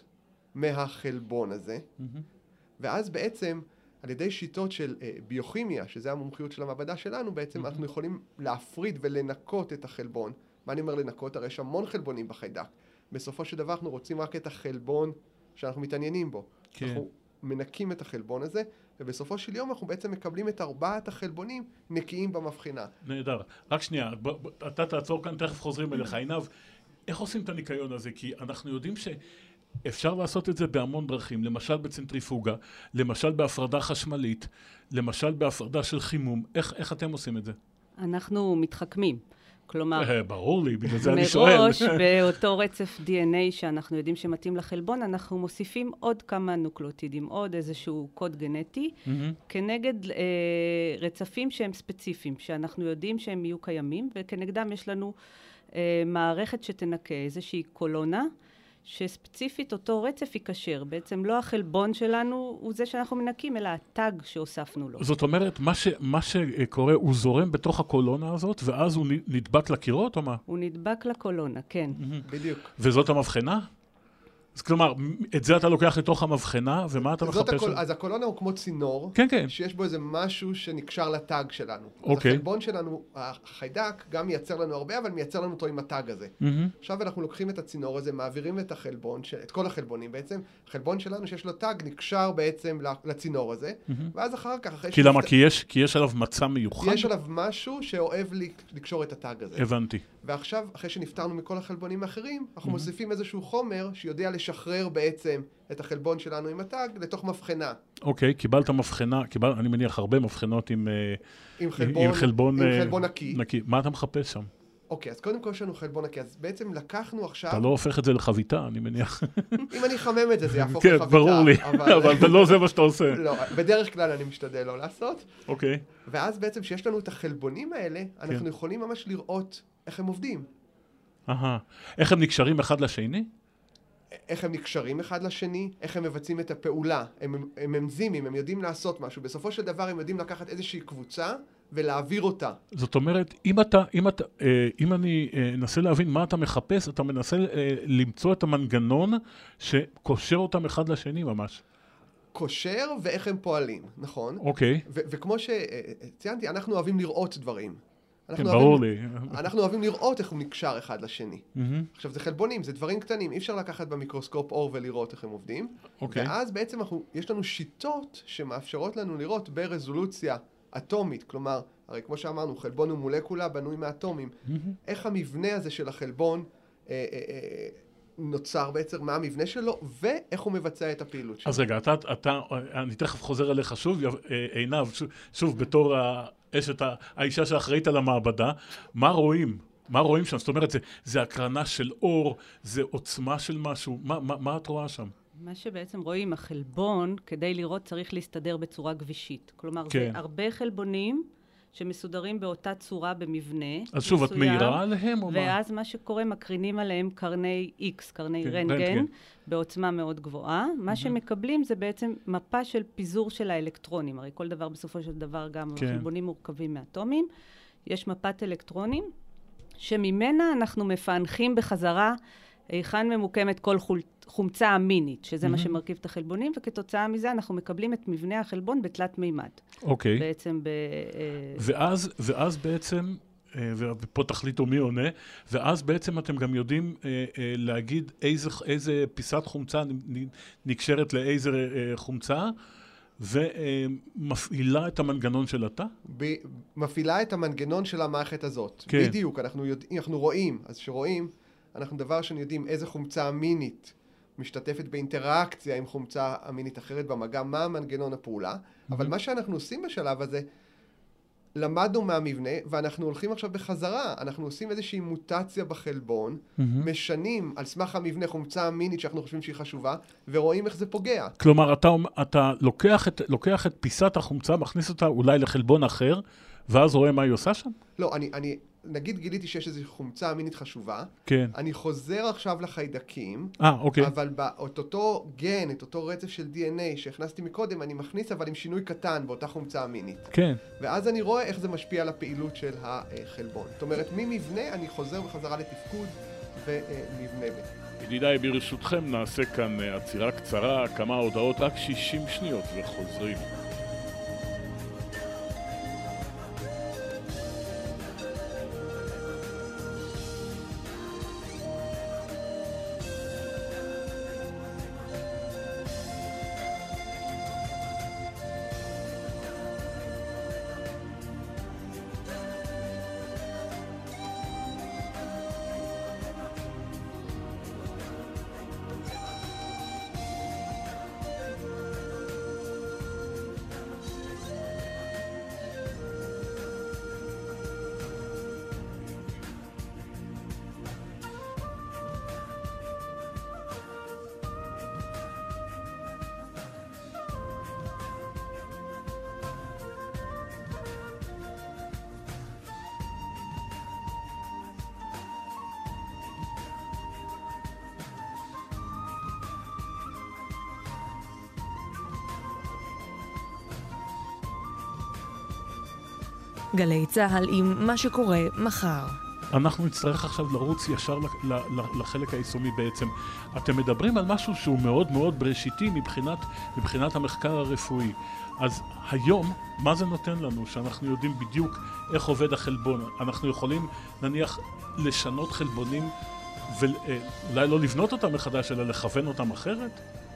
מהחלבון הזה, Mm-hmm. ואז בעצם על ידי שיטות של uh, ביוכימיה, שזה המומחיות של המעבדה שלנו, בעצם mm-hmm. אנחנו יכולים להפריד ולנקות את החלבון. מה אני אומר לנקות? הרי יש המון חלבונים בחיידק. בסופו של דבר אנחנו רוצים רק את החלבון שאנחנו מתעניינים בו. כן. אנחנו מנקים את החלבון הזה, ובסופו של יום אנחנו בעצם מקבלים את ארבעת החלבונים נקיים במבחינה. נהדר. רק שנייה, ב- ב- אתה תעצור כאן, תכף חוזרים אליך. עינב, איך עושים את הניקיון הזה? כי אנחנו יודעים שאפשר לעשות את זה בהמון דרכים, למשל בצנטריפוגה, למשל בהפרדה חשמלית, למשל בהפרדה של חימום. איך, איך אתם עושים את זה? אנחנו מתחכמים. כלומר, ברור לי, בגלל זה אני שואל. מראש, באותו רצף די אן איי שאנחנו יודעים שמתאים לחלבון, אנחנו מוסיפים עוד כמה נוקלאוטידים, עוד איזשהו קוד גנטי, כנגד אה, רצפים שהם ספציפיים, שאנחנו יודעים שהם יהיו קיימים, וכנגדם יש לנו אה, מערכת שתנקה, איזושהי קולונה, שספציפית אותו רצף יקשר. בעצם לא החלבון שלנו הוא זה שאנחנו מנקים, אלא הטאג שהוספנו לו. זאת אומרת, מה, ש, מה שקורה, הוא זורם בתוך הקולונה הזאת, ואז הוא נדבק לקירות, או מה? הוא נדבק לקולונה, כן. בדיוק. וזאת המבחנה? אז כלומר, את זה אתה לוקח לתוך המבחנה, ומה אתה מחפש? הקול, אז הקולונה הוא כמו צינור, כן, כן. שיש בו איזה משהו שנקשר לטאג שלנו. אוקיי. אז החלבון שלנו, החיידק, גם מייצר לנו הרבה, אבל מייצר לנו אותו עם הטאג הזה. Mm-hmm. עכשיו אנחנו לוקחים את הצינור הזה, מעבירים את החלבון, את כל החלבונים בעצם, החלבון שלנו שיש לו טאג נקשר בעצם לצינור הזה, mm-hmm. ואז אחר כך, אחרי כי למה? כי יש, כי יש עליו מצע מיוחד? יש עליו משהו שאוהב לקשור את הטאג הזה. הבנתי. ועכשיו, אחרי שנפטרנו מכל החלבונים האחרים, אנחנו mm-hmm. מוסיפים איזשהו חומר שיודע לשחרר בעצם את החלבון שלנו עם הטאג לתוך מבחנה. אוקיי, קיבלת מבחנה, קיבל, אני מניח הרבה מבחנות עם, עם חלבון, עם חלבון, עם חלבון נקי. נקי. מה אתה מחפש שם? אוקיי, אז קודם כל יש לנו חלבון נקי, אז בעצם לקחנו עכשיו... אתה לא הופך את זה לחביתה, אני מניח. אם אני אחמם את זה, זה יהפוך כן, לחביתה. ברור לי, אבל, אבל זה לא זה מה שאתה עושה. לא, בדרך כלל אני משתדל לא לעשות. אוקיי. ואז בעצם שיש לנו את החלבונים האלה, אנחנו כן. יכולים ממש לראות איך הם עובדים. אהה. איך הם נקשרים אחד לשני? איך הם נקשרים אחד לשני, איך הם מבצעים את הפעולה. הם, הם אמזימים, הם יודעים לעשות משהו. בסופו של דבר הם יודעים לקחת איזושהי קבוצה ולהעביר אותה. זאת אומרת, אם אתה, אם אתה, אם אני אנסה להבין מה אתה מחפש, אתה מנסה למצוא את המנגנון שקושר אותם אחד לשני ממש. קושר ואיך הם פועלים, נכון? אוקיי. ו- וכמו שציינתי, אנחנו אוהבים לראות דברים. כן, ברור לי. אנחנו אוהבים לראות איך הוא נקשר אחד לשני. עכשיו, זה חלבונים, זה דברים קטנים, אי אפשר לקחת במיקרוסקופ אור ולראות איך הם עובדים. ואז בעצם יש לנו שיטות שמאפשרות לנו לראות ברזולוציה אטומית, כלומר, הרי כמו שאמרנו, חלבון הוא מולקולה בנוי מאטומים. איך המבנה הזה של החלבון נוצר בעצם, מה המבנה שלו, ואיך הוא מבצע את הפעילות שלו. אז רגע, אתה, אתה, אני תכף חוזר אליך שוב, עינב, שוב, שוב בתור האשת, האישה שאחראית על המעבדה, מה רואים? מה רואים שם? זאת אומרת, זה, זה הקרנה של אור, זה עוצמה של משהו, מה, מה, מה את רואה שם? מה שבעצם רואים, החלבון, כדי לראות צריך להסתדר בצורה גבישית. כלומר, כן. זה הרבה חלבונים שמסודרים באותה צורה במבנה. אז שוב, את מהירה עליהם או מה? ואז מה שקורה, מקרינים עליהם קרני X, קרני כן, רנטגן, כן. בעוצמה מאוד גבוהה. מה mm-hmm. שמקבלים זה בעצם מפה של פיזור של האלקטרונים. הרי כל דבר בסופו של דבר, גם כן. חלבונים מורכבים מאטומים. יש מפת אלקטרונים, שממנה אנחנו מפענחים בחזרה היכן ממוקמת כל חול... חומצה אמינית, שזה mm-hmm. מה שמרכיב את החלבונים, וכתוצאה מזה אנחנו מקבלים את מבנה החלבון בתלת מימד. אוקיי. Okay. בעצם ב... ואז, ואז בעצם, ופה תחליטו מי עונה, ואז בעצם אתם גם יודעים להגיד איזה, איזה פיסת חומצה נקשרת לאיזה חומצה, ומפעילה את המנגנון של התא? ב... מפעילה את המנגנון של המערכת הזאת. כן. בדיוק, אנחנו, יודע... אנחנו רואים, אז שרואים, אנחנו דבר שאני יודעים איזה חומצה אמינית משתתפת באינטראקציה עם חומצה אמינית אחרת במגע, מה המנגנון הפעולה. Mm-hmm. אבל מה שאנחנו עושים בשלב הזה, למדנו מהמבנה, ואנחנו הולכים עכשיו בחזרה. אנחנו עושים איזושהי מוטציה בחלבון, mm-hmm. משנים על סמך המבנה חומצה אמינית שאנחנו חושבים שהיא חשובה, ורואים איך זה פוגע. כלומר, אתה, אתה לוקח, את, לוקח את פיסת החומצה, מכניס אותה אולי לחלבון אחר, ואז רואה מה היא עושה שם? לא, אני... אני נגיד גיליתי שיש איזו חומצה אמינית חשובה, כן. אני חוזר עכשיו לחיידקים, אה, אוקיי. אבל את אותו גן, את אותו רצף של די אן איי שהכנסתי מקודם, אני מכניס אבל עם שינוי קטן באותה חומצה אמינית. כן. ואז אני רואה איך זה משפיע על הפעילות של החלבון. זאת אומרת, ממבנה אני חוזר בחזרה לתפקוד ומבנה בית. ידידיי, ברשותכם נעשה כאן עצירה קצרה, כמה הודעות, רק שישים שניות וחוזרים. גלי צהל עם מה שקורה מחר. אנחנו נצטרך עכשיו לרוץ ישר לחלק היישומי בעצם. אתם מדברים על משהו שהוא מאוד מאוד בראשיתי מבחינת, מבחינת המחקר הרפואי. אז היום, מה זה נותן לנו? שאנחנו יודעים בדיוק איך עובד החלבון. אנחנו יכולים, נניח, לשנות חלבונים ואולי לא לבנות אותם מחדש, אלא לכוון אותם אחרת?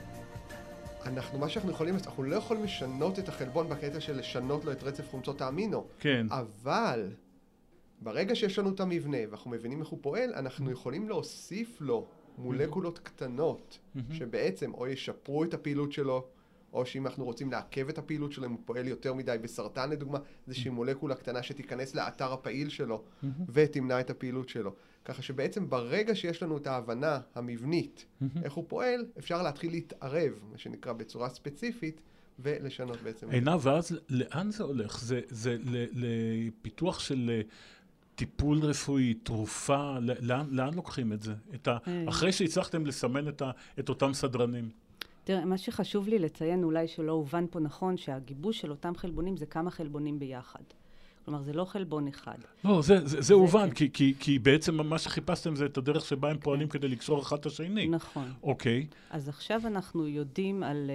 אנחנו, מה שאנחנו יכולים, אנחנו לא יכולים לשנות את החלבון בקטע של לשנות לו את רצף חומצות האמינו. כן. אבל ברגע שיש לנו את המבנה ואנחנו מבינים איך הוא פועל, אנחנו יכולים להוסיף לו מולקולות קטנות שבעצם או ישפרו את הפעילות שלו, או שאם אנחנו רוצים לעכב את הפעילות שלו, אם הוא פועל יותר מדי בסרטן לדוגמה, איזושהי מולקולה קטנה שתיכנס לאתר הפעיל שלו ותמנע את הפעילות שלו. ככה שבעצם ברגע שיש לנו את ההבנה המבנית, איך הוא פועל, אפשר להתחיל להתערב, מה שנקרא בצורה ספציפית, ולשנות בעצם. עינה, ואז לאן זה הולך? זה, זה לפיתוח של טיפול רפואי, תרופה, לאן, לאן לוקחים את זה? את ה... אחרי שהצלחתם לסמן את, ה... את אותם סדרנים. תראה, מה שחשוב לי לציין, אולי שלא הובן פה נכון, שהגיבוש של אותם חלבונים זה כמה חלבונים ביחד. כלומר, זה לא חלבון אחד. לא, זה, זה, זה, זה הובן, כי, כי, כי בעצם מה שחיפשתם זה את הדרך שבה הם פועלים כדי לקשור אחד את השני. נכון. אוקיי. אז עכשיו אנחנו יודעים על,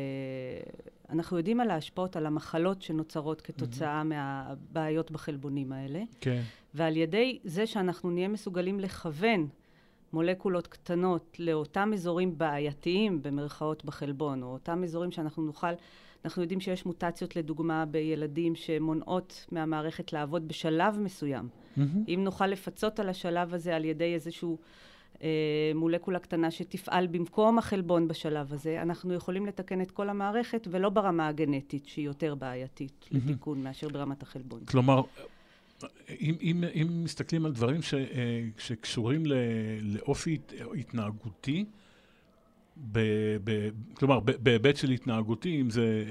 אנחנו יודעים על ההשפעות, על המחלות שנוצרות כתוצאה מהבעיות בחלבונים האלה. כן. ועל ידי זה שאנחנו נהיה מסוגלים לכוון מולקולות קטנות לאותם אזורים בעייתיים במרכאות בחלבון, או אותם אזורים שאנחנו נוכל, אנחנו יודעים שיש מוטציות לדוגמה בילדים שמונעות מהמערכת לעבוד בשלב מסוים. Mm-hmm. אם נוכל לפצות על השלב הזה על ידי איזשהו אה, מולקולה קטנה שתפעל במקום החלבון בשלב הזה, אנחנו יכולים לתקן את כל המערכת ולא ברמה הגנטית שהיא יותר בעייתית mm-hmm. לתיקון מאשר ברמת החלבון. כלומר, אם, אם, אם מסתכלים על דברים ש, שקשורים ל, לאופי התנהגותי, ב, ב, כלומר, בהיבט של התנהגותי, אם זה,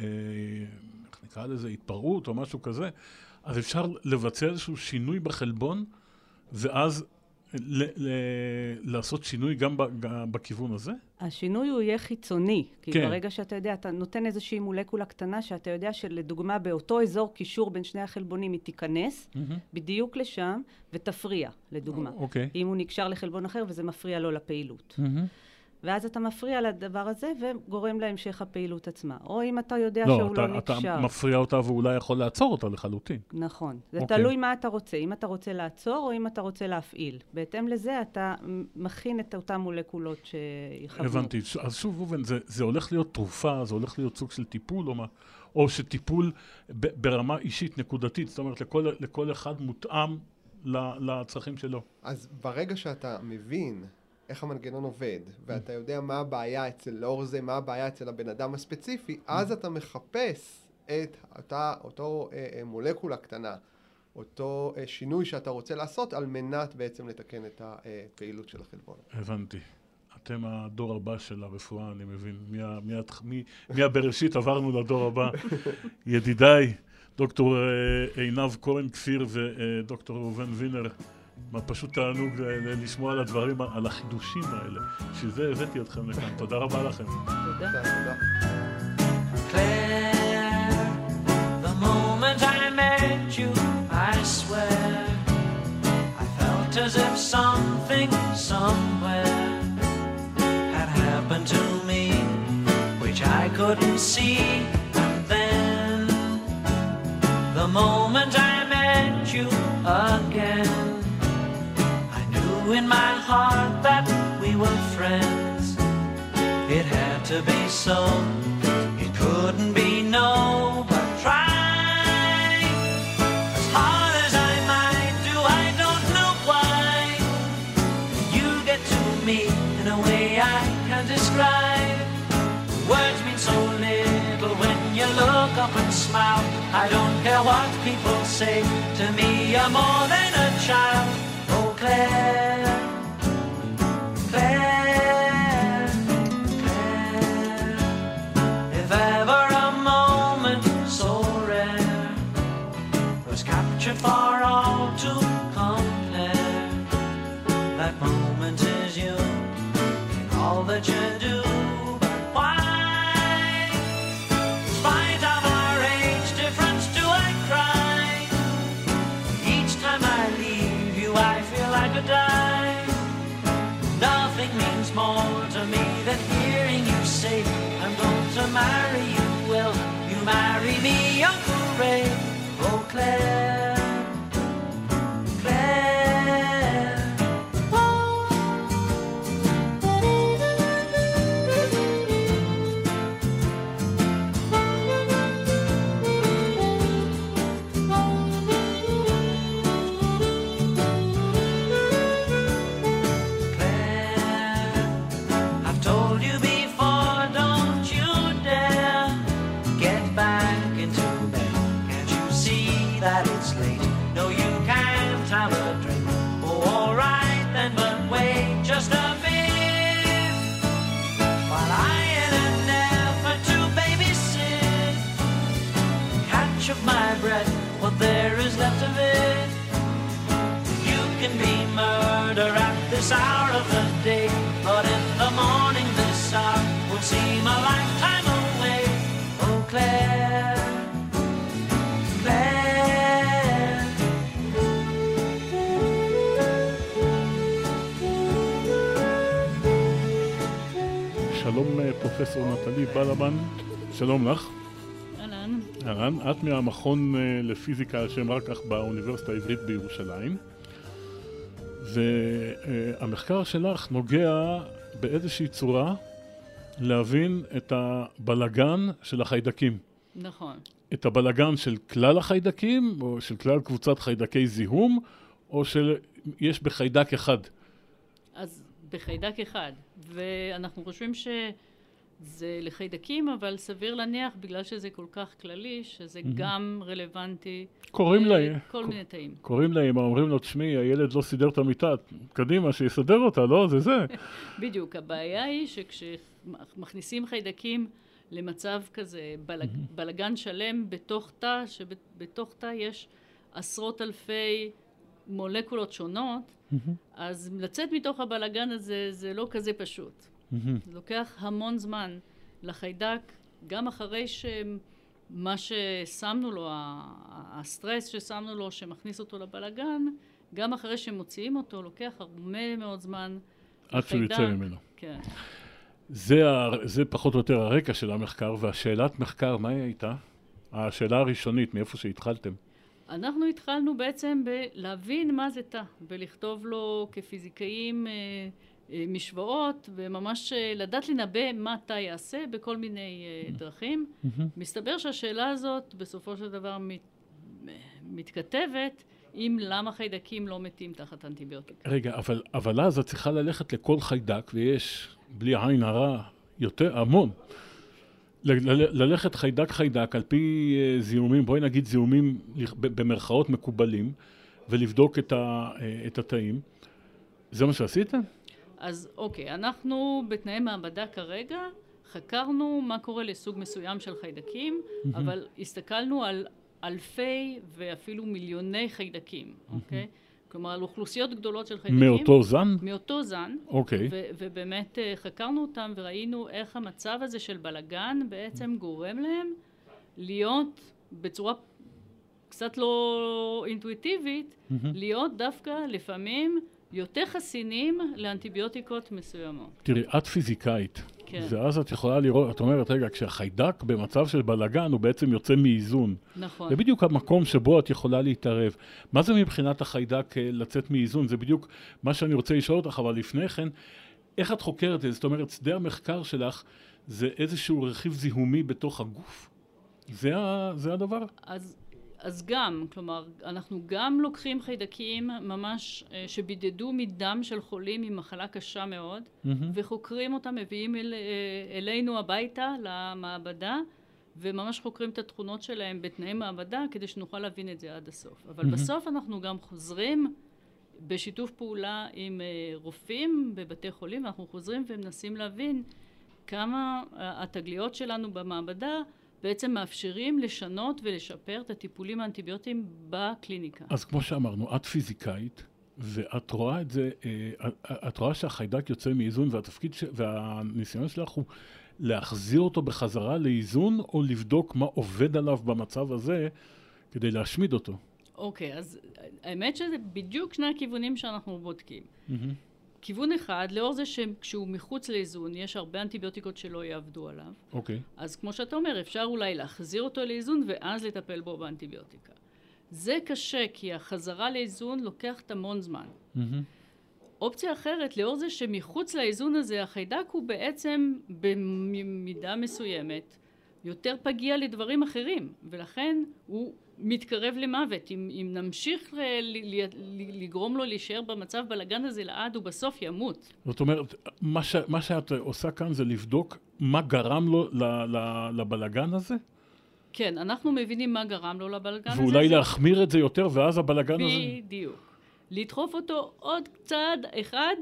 איך נקרא לזה, התפרעות או משהו כזה, אז אפשר לבצע איזשהו שינוי בחלבון, ואז ל, ל, לעשות שינוי גם ב, גם בכיוון הזה? השינוי הוא יהיה חיצוני, כי כן. ברגע שאתה יודע, אתה נותן איזושהי מולקולה קטנה, שאתה יודע שלדוגמה באותו אזור קישור בין שני החלבונים היא תיכנס, mm-hmm. בדיוק לשם, ותפריע, לדוגמה. אוקיי. אם הוא נקשר לחלבון אחר וזה מפריע לו לפעילות. Mm-hmm. ואז אתה מפריע לדבר הזה וגורם להמשך הפעילות עצמה. או אם אתה יודע לא, שהוא אתה, לא אתה נקשר. אתה מפריע אותה ואולי יכול לעצור אותה לחלוטין. נכון. זה אוקיי. תלוי מה אתה רוצה. אם אתה רוצה לעצור או אם אתה רוצה להפעיל. בהתאם לזה אתה מכין את אותן מולקולות שיכוונו. הבנתי. אז שוב, אובן, זה, זה הולך להיות תרופה, זה הולך להיות סוג של טיפול או מה? או שטיפול ב- ברמה אישית נקודתית, זאת אומרת, לכל, לכל אחד מותאם לצרכים שלו. אז ברגע שאתה מבין איך המנגנון עובד, ואתה יודע מה הבעיה אצל, לאור זה, מה הבעיה אצל הבן אדם הספציפי, אז אתה מחפש את אותה, אותו אה, מולקולה קטנה, אותו אה, שינוי שאתה רוצה לעשות, על מנת בעצם לתקן את הפעילות של החלבון. הבנתי. אתם הדור הבא של הרפואה, אני מבין. מהבראשית עברנו לדור הבא. ידידיי, דוקטור עינב כהן כפיר ודוקטור ראובן וינר, מה פשוט תענוג לשמוע על הדברים, על החידושים האלה. שזה הבאתי אתכם לכאן. תודה רבה לכם. תודה. תודה. Claire, the moment I met you, I swear, I felt as if something somewhere had happened to me, which I couldn't see. And then, the moment I met you again, I knew in my heart that we were friends. It had to be so. Couldn't be no, but try as hard as I might do. I don't know why you get to me in a way I can't describe. Words mean so little when you look up and smile. I don't care what people say to me. You're more than a child. Oh, Claire, Claire. If ever a moment so rare was captured for all to compare, that moment is you in all that you do. But why, in spite of our age difference, do I cry? Each time I leave you, I feel I could die. Nothing means more to me than hearing you say, I'm going to marry you. Will you marry me, Uncle Ray? Oh, Claire, Claire. Claire, I've told you before, don't you dare get back into bed. Can't you see that it's late? No, you can't have a drink. Oh, all right then, but wait just a bit while I, in an effort to babysit, catch up my breath, what there is left of it. You can be murder at this hour of the day, but in the morning this hour will seem a lifetime away. Oh, Claire, Claire. שלום פרופסור נטלי בלמן, שלום לך. אהלן. אהלן, את מהמכון לפיזיקה על שם רקח באוניברסיטה העברית בירושלים, והמחקר שלך נוגע באיזושהי צורה להבין את הבלגן של החיידקים. נכון. את הבלגן של כלל החיידקים, או של כלל קבוצת חיידקי זיהום, או שיש בחיידק אחד. אז בחיידק אחד, ואנחנו חושבים שזה לחיידקים, אבל סביר להניח, בגלל שזה כל כך כללי, שזה mm-hmm. גם רלוונטי קוראים להם, כל מיני תאים. קוראים להם, אומרים לו, תשמעי, הילד לא סידר את המיטה, קדימה, שיסדר אותה, לא? זה זה. בדיוק, הבעיה היא שכשמכניסים חיידקים למצב כזה, בלג, mm-hmm. בלגן שלם בתוך תא, שבתוך תא יש עשרות אלפי מולקולות שונות, mm-hmm. אז לצאת מתוך הבלגן הזה זה לא כזה פשוט. Mm-hmm. זה לוקח המון זמן לחיידק, גם אחרי שמה ששמנו לו, הסטרס ששמנו לו, שמכניס אותו לבלגן, גם אחרי שמוציאים אותו, לוקח הרבה מאוד זמן עד שהוא יצא ממנו. כן. זה, זה פחות או יותר הרקע של המחקר, והשאלת מחקר, מה היא הייתה? השאלה הראשונית, מאיפה שהתחלתם? אנחנו התחלנו בעצם בלהבין מה זה תא, ולכתוב לו כפיזיקאים אה, אה, משוואות, וממש אה, לדעת לנבא מה תא יעשה בכל מיני אה, דרכים. Mm-hmm. מסתבר שהשאלה הזאת בסופו של דבר מת, מתכתבת עם למה חיידקים לא מתים תחת אנטיביוטיקה. רגע, אבל, אבל אז את צריכה ללכת לכל חיידק, ויש בלי עין הרע יותר המון. ללכת חיידק חיידק על פי זיהומים, בואי נגיד זיהומים במרכאות מקובלים, ולבדוק את, ה, את התאים. זה מה שעשיתם? אז אוקיי, אנחנו בתנאי מעבדה כרגע חקרנו מה קורה לסוג מסוים של חיידקים, mm-hmm. אבל הסתכלנו על אלפי ואפילו מיליוני חיידקים, אוקיי? כלומר, על אוכלוסיות גדולות של חיידקים. מאותו זן? מאותו זן. אוקיי. ו- ובאמת חקרנו אותם וראינו איך המצב הזה של בלגן בעצם גורם להם להיות בצורה קצת לא אינטואיטיבית, mm-hmm. להיות דווקא לפעמים יותר חסינים לאנטיביוטיקות מסוימות. תראי, את פיזיקאית. כן. ואז את יכולה לראות, את אומרת, רגע, כשהחיידק במצב של בלגן הוא בעצם יוצא מאיזון. נכון. זה בדיוק המקום שבו את יכולה להתערב. מה זה מבחינת החיידק לצאת מאיזון? זה בדיוק מה שאני רוצה לשאול אותך, אבל לפני כן, איך את חוקרת את זה? זאת אומרת, שדה המחקר שלך זה איזשהו רכיב זיהומי בתוך הגוף? זה, ה, זה הדבר? אז, אז גם, כלומר, אנחנו גם לוקחים חיידקים ממש שבידדו מדם של חולים עם מחלה קשה מאוד, mm-hmm. וחוקרים אותם, מביאים אל, אלינו הביתה למעבדה, וממש חוקרים את התכונות שלהם בתנאי מעבדה, כדי שנוכל להבין את זה עד הסוף. אבל mm-hmm. בסוף אנחנו גם חוזרים בשיתוף פעולה עם רופאים בבתי חולים, ואנחנו חוזרים ומנסים להבין כמה התגליות שלנו במעבדה בעצם מאפשרים לשנות ולשפר את הטיפולים האנטיביוטיים בקליניקה. אז כמו שאמרנו, את פיזיקאית, ואת רואה את זה, את רואה שהחיידק יוצא מאיזון, והתפקיד ש... והניסיון שלך הוא להחזיר אותו בחזרה לאיזון, או לבדוק מה עובד עליו במצב הזה, כדי להשמיד אותו. אוקיי, אז האמת שזה בדיוק שני הכיוונים שאנחנו בודקים. Mm-hmm. כיוון אחד, לאור זה שכשהוא מחוץ לאיזון, יש הרבה אנטיביוטיקות שלא יעבדו עליו. אוקיי. Okay. אז כמו שאתה אומר, אפשר אולי להחזיר אותו לאיזון, ואז לטפל בו באנטיביוטיקה. זה קשה, כי החזרה לאיזון לוקחת המון זמן. Mm-hmm. אופציה אחרת, לאור זה שמחוץ לאיזון הזה, החיידק הוא בעצם במידה מסוימת, יותר פגיע לדברים אחרים, ולכן הוא מתקרב למוות. אם, אם נמשיך ל, ל, ל, לגרום לו להישאר במצב בלגן הזה לעד, הוא בסוף ימות. זאת אומרת, מה, ש, מה שאת עושה כאן זה לבדוק מה גרם לו ל, ל, לבלגן הזה? כן, אנחנו מבינים מה גרם לו לבלגן הזה. ואולי להחמיר את זה יותר, ואז הבלגן הזה... בדיוק. לדחוף אותו עוד צעד אחד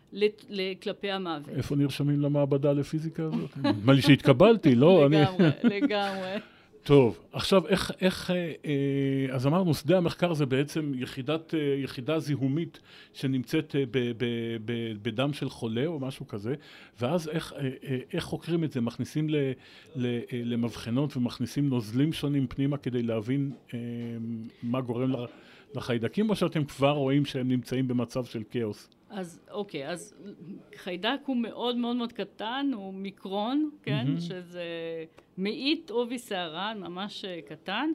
כלפי המוות. איפה נרשמים למעבדה לפיזיקה הזאת? מה לי שהתקבלתי, לא? לגמרי, לגמרי. טוב, עכשיו איך, איך, אז אמרנו, שדה המחקר זה בעצם יחידת, יחידה זיהומית שנמצאת ב, ב, ב, בדם של חולה או משהו כזה, ואז איך, איך חוקרים את זה? מכניסים ל, ל, למבחנות ומכניסים נוזלים שונים פנימה כדי להבין מה גורם לחיידקים, או שאתם כבר רואים שהם נמצאים במצב של כאוס? אז אוקיי, אז חיידק הוא מאוד מאוד מאוד קטן, הוא מיקרון, כן? Mm-hmm. שזה מאית עובי שערה, ממש קטן,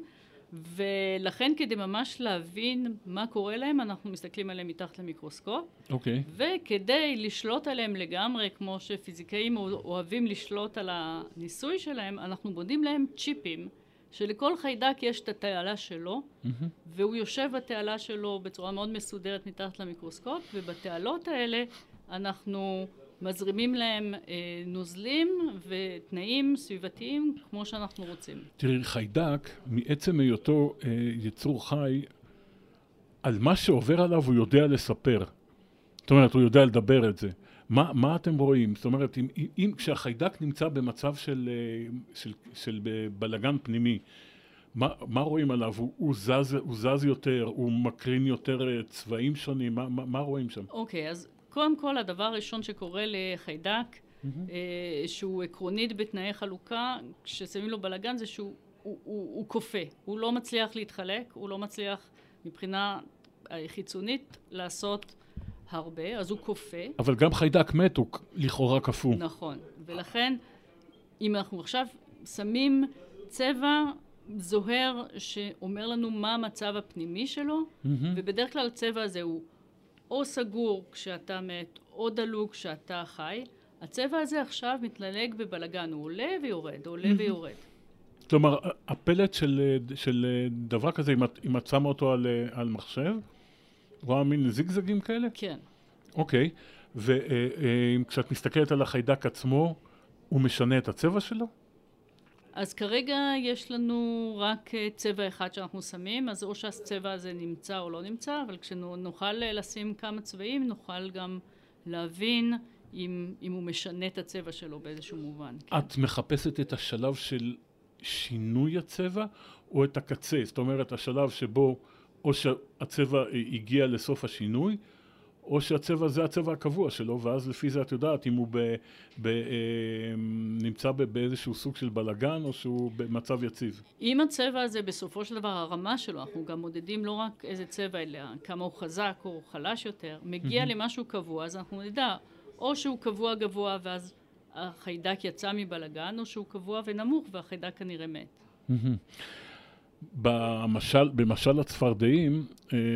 ולכן כדי ממש להבין מה קורה להם, אנחנו מסתכלים עליהם מתחת למיקרוסקופ. אוקיי. וכדי לשלוט עליהם לגמרי, כמו שפיזיקאים אוהבים לשלוט על הניסוי שלהם, אנחנו בונים להם צ'יפים, שלכל חיידק יש את התעלה שלו, mm-hmm. והוא יושב בתעלה שלו בצורה מאוד מסודרת מתחת למיקרוסקופ, ובתעלות האלה אנחנו מזרימים להם אה, נוזלים ותנאים סביבתיים כמו שאנחנו רוצים. תראי, חיידק, מעצם היותו אה, יצור חי, על מה שעובר עליו הוא יודע לספר. זאת אומרת, הוא יודע לדבר את זה. מה, מה אתם רואים? זאת אומרת, אם, אם כשהחיידק נמצא במצב של, של, של בלגן פנימי, מה, מה רואים עליו? הוא, הוא, זז, הוא זז יותר, הוא מקרין יותר צבעים שונים, מה, מה, מה רואים שם? אוקיי, אז קודם כל, הדבר הראשון שקורה לחיידק, mm-hmm. אה, שהוא עקרונית בתנאי חלוקה, כששמים לו בלגן, זה שהוא הוא, הוא, הוא קופה. הוא לא מצליח להתחלק, הוא לא מצליח מבחינה חיצונית לעשות הרבה, אז הוא קופה. אבל גם חיידק מת הוא לכאורה קפוא. נכון, ולכן אם אנחנו עכשיו שמים צבע זוהר שאומר לנו מה המצב הפנימי שלו, mm-hmm. ובדרך כלל הצבע הזה הוא או סגור כשאתה מת, או דלוק כשאתה חי, הצבע הזה עכשיו מתללג בבלגן, הוא עולה ויורד, עולה mm-hmm. ויורד. כלומר, הפלט של, של דבר כזה, אם את שמה אותו על, על מחשב, רואה מין זיגזגים כאלה? כן. אוקיי, וכשאת מסתכלת על החיידק עצמו, הוא משנה את הצבע שלו? אז כרגע יש לנו רק צבע אחד שאנחנו שמים, אז או שהצבע הזה נמצא או לא נמצא, אבל כשנוכל לשים כמה צבעים, נוכל גם להבין אם, אם הוא משנה את הצבע שלו באיזשהו מובן. כן. את מחפשת את השלב של שינוי הצבע, או את הקצה? זאת אומרת, השלב שבו או שהצבע הגיע לסוף השינוי, או שהצבע זה הצבע הקבוע שלו, ואז לפי זה את יודעת אם הוא ב, ב, נמצא באיזשהו סוג של בלגן, או שהוא במצב יציב. אם הצבע הזה בסופו של דבר הרמה שלו, אנחנו גם מודדים לא רק איזה צבע, אלא כמה הוא חזק או חלש יותר, מגיע mm-hmm. למשהו קבוע, אז אנחנו נדע, או שהוא קבוע גבוה, ואז החיידק יצא מבלגן, או שהוא קבוע ונמוך, והחיידק כנראה מת. Mm-hmm. במשל, במשל הצפרדעים,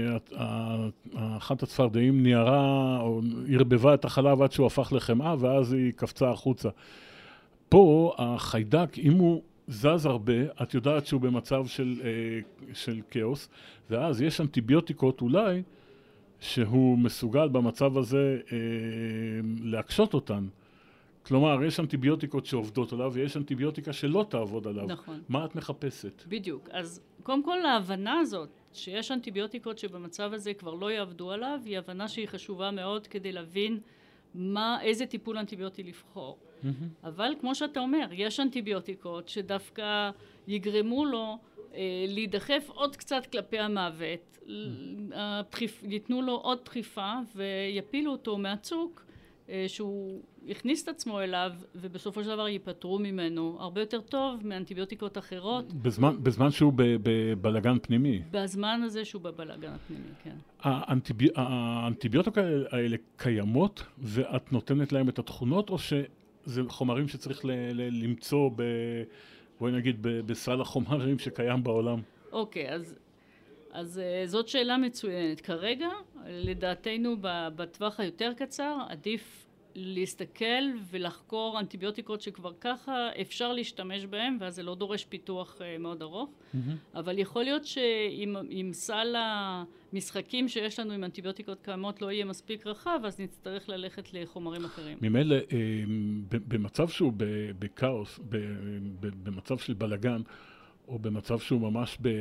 אחת הצפרדעים ניערה או הרבבה את החלב עד שהוא הפך לחמאה, ואז היא קפצה החוצה. פה החיידק, אם הוא זז הרבה, את יודעת שהוא במצב של, של כאוס, ואז יש אנטיביוטיקות אולי, שהוא מסוגל במצב הזה להקשות אותן. כלומר, יש אנטיביוטיקות שעובדות עליו, ויש אנטיביוטיקה שלא תעבוד עליו. נכון. מה את מחפשת? בדיוק. אז קודם כל, ההבנה הזאת, שיש אנטיביוטיקות שבמצב הזה כבר לא יעבדו עליו, היא הבנה שהיא חשובה מאוד כדי להבין מה, איזה טיפול אנטיביוטי לבחור. Mm-hmm. אבל כמו שאתה אומר, יש אנטיביוטיקות שדווקא יגרמו לו אה, להידחף עוד קצת כלפי המוות, mm-hmm. הפחיפ, ייתנו לו עוד דחיפה ויפילו אותו מהצוק, שהוא הכניס את עצמו אליו, ובסופו של דבר ייפטרו ממנו הרבה יותר טוב מאנטיביוטיקות אחרות. בזמן, בזמן שהוא בבלגן פנימי. בזמן הזה שהוא בבלגן הפנימי, כן. האנטיבי... האנטיביוטיקות האלה קיימות, ואת נותנת להם את התכונות, או שזה חומרים שצריך ל... ל... למצוא ב... בואי נגיד ב... בסל החומרים שקיים בעולם? אוקיי, אז... אז זאת שאלה מצוינת. כרגע, לדעתנו, בטווח היותר קצר, עדיף להסתכל ולחקור אנטיביוטיקות שכבר ככה אפשר להשתמש בהם, ואז זה לא דורש פיתוח מאוד ארוך. Mm-hmm. אבל יכול להיות שאם סל המשחקים שיש לנו עם אנטיביוטיקות קיימות לא יהיה מספיק רחב, אז נצטרך ללכת לחומרים אחרים. ממילא, במצב שהוא בכאוס, במצב של בלגן, או במצב שהוא ממש ב...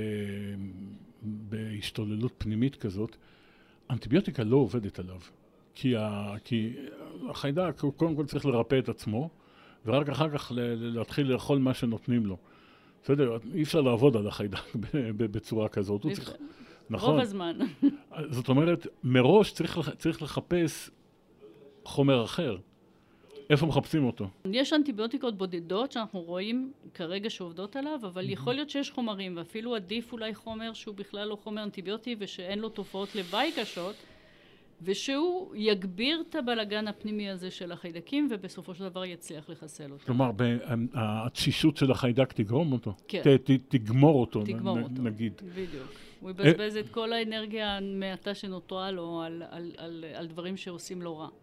בהשתוללות פנימית כזאת, אנטיביוטיקה לא עובדת עליו. כי, ה... כי החיידק הוא קודם כל צריך לרפא את עצמו, ורק אחר כך להתחיל לאכול מה שנותנים לו. בסדר, אי אפשר לעבוד על החיידק בצורה כזאת. הוא צריך... נכון. רוב הזמן. זאת אומרת, מראש צריך, צריך לחפש חומר אחר. איפה מחפשים אותו? יש אנטיביוטיקות בודדות שאנחנו רואים כרגע שעובדות עליו, אבל mm-hmm. יכול להיות שיש חומרים, ואפילו עדיף אולי חומר שהוא בכלל לא חומר אנטיביוטי, ושאין לו תופעות לוואי קשות, ושהוא יגביר את הבלגן הפנימי הזה של החיידקים, ובסופו של דבר יצליח לחסל אותו. כלומר, התשישות של החיידק תגרום אותו? כן. ת, ת, תגמור אותו, תגמור נ, אותו, נגיד. בדיוק. הוא יבזבז את כל האנרגיה המעטה שנותרה לו על, על, על, על דברים שעושים לו רע.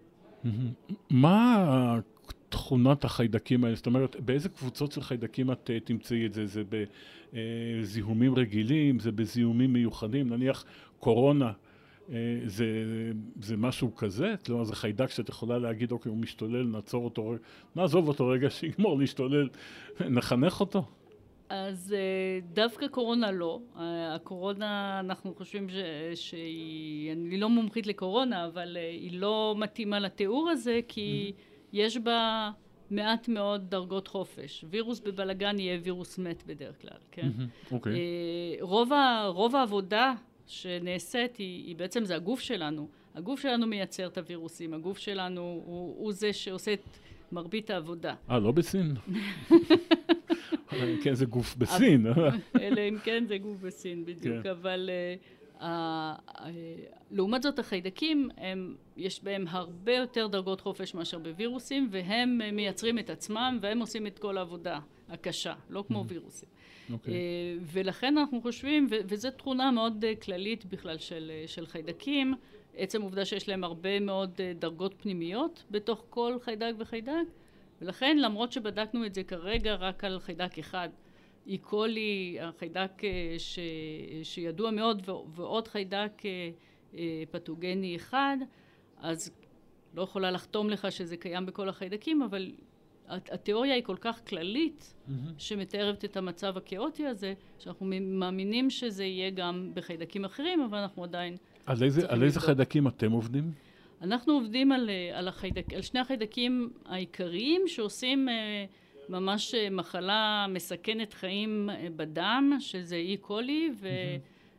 מה תכונת החיידקים האלה? זאת אומרת, באיזה קבוצות של חיידקים את תמצאי את זה? זה בזיהומים רגילים? זה בזיהומים מיוחדים? נניח קורונה, זה, זה משהו כזה? כלומר, זה חיידק שאת יכולה להגיד, אוקיי, הוא משתולל, נעצור אותו, נעזוב אותו רגע, שיגמור להשתולל, נחנך אותו? אז דווקא קורונה לא. הקורונה, אנחנו חושבים ש... שהיא... אני לא מומחית לקורונה, אבל היא לא מתאימה לתיאור הזה, כי mm-hmm. יש בה מעט מאוד דרגות חופש. וירוס בבלגן יהיה וירוס מת בדרך כלל, כן? Mm-hmm. Okay. רוב, ה... רוב העבודה שנעשית היא, היא בעצם זה הגוף שלנו. הגוף שלנו מייצר את הווירוסים. הגוף שלנו הוא, הוא זה שעושה את מרבית העבודה. אה, לא בסין? אלא אם כן זה גוף בסין. אלא אם כן זה גוף בסין, בדיוק. אבל לעומת זאת החיידקים, יש בהם הרבה יותר דרגות חופש מאשר בווירוסים, והם מייצרים את עצמם, והם עושים את כל העבודה הקשה, לא כמו וירוסים. ולכן אנחנו חושבים, וזו תכונה מאוד כללית בכלל של חיידקים, עצם העובדה שיש להם הרבה מאוד דרגות פנימיות בתוך כל חיידק וחיידק, ולכן, למרות שבדקנו את זה כרגע רק על חיידק אחד, איקולי, החיידק ש... שידוע מאוד, ו... ועוד חיידק פתוגני אחד, אז לא יכולה לחתום לך שזה קיים בכל החיידקים, אבל התיאוריה היא כל כך כללית, mm-hmm. שמתארת את המצב הכאוטי הזה, שאנחנו מאמינים שזה יהיה גם בחיידקים אחרים, אבל אנחנו עדיין... על איזה, על איזה חיידקים אתם עובדים? אנחנו עובדים על, על, החיידק, על שני החיידקים העיקריים שעושים אה, ממש מחלה מסכנת חיים בדם, שזה אי קולי, ו, mm-hmm.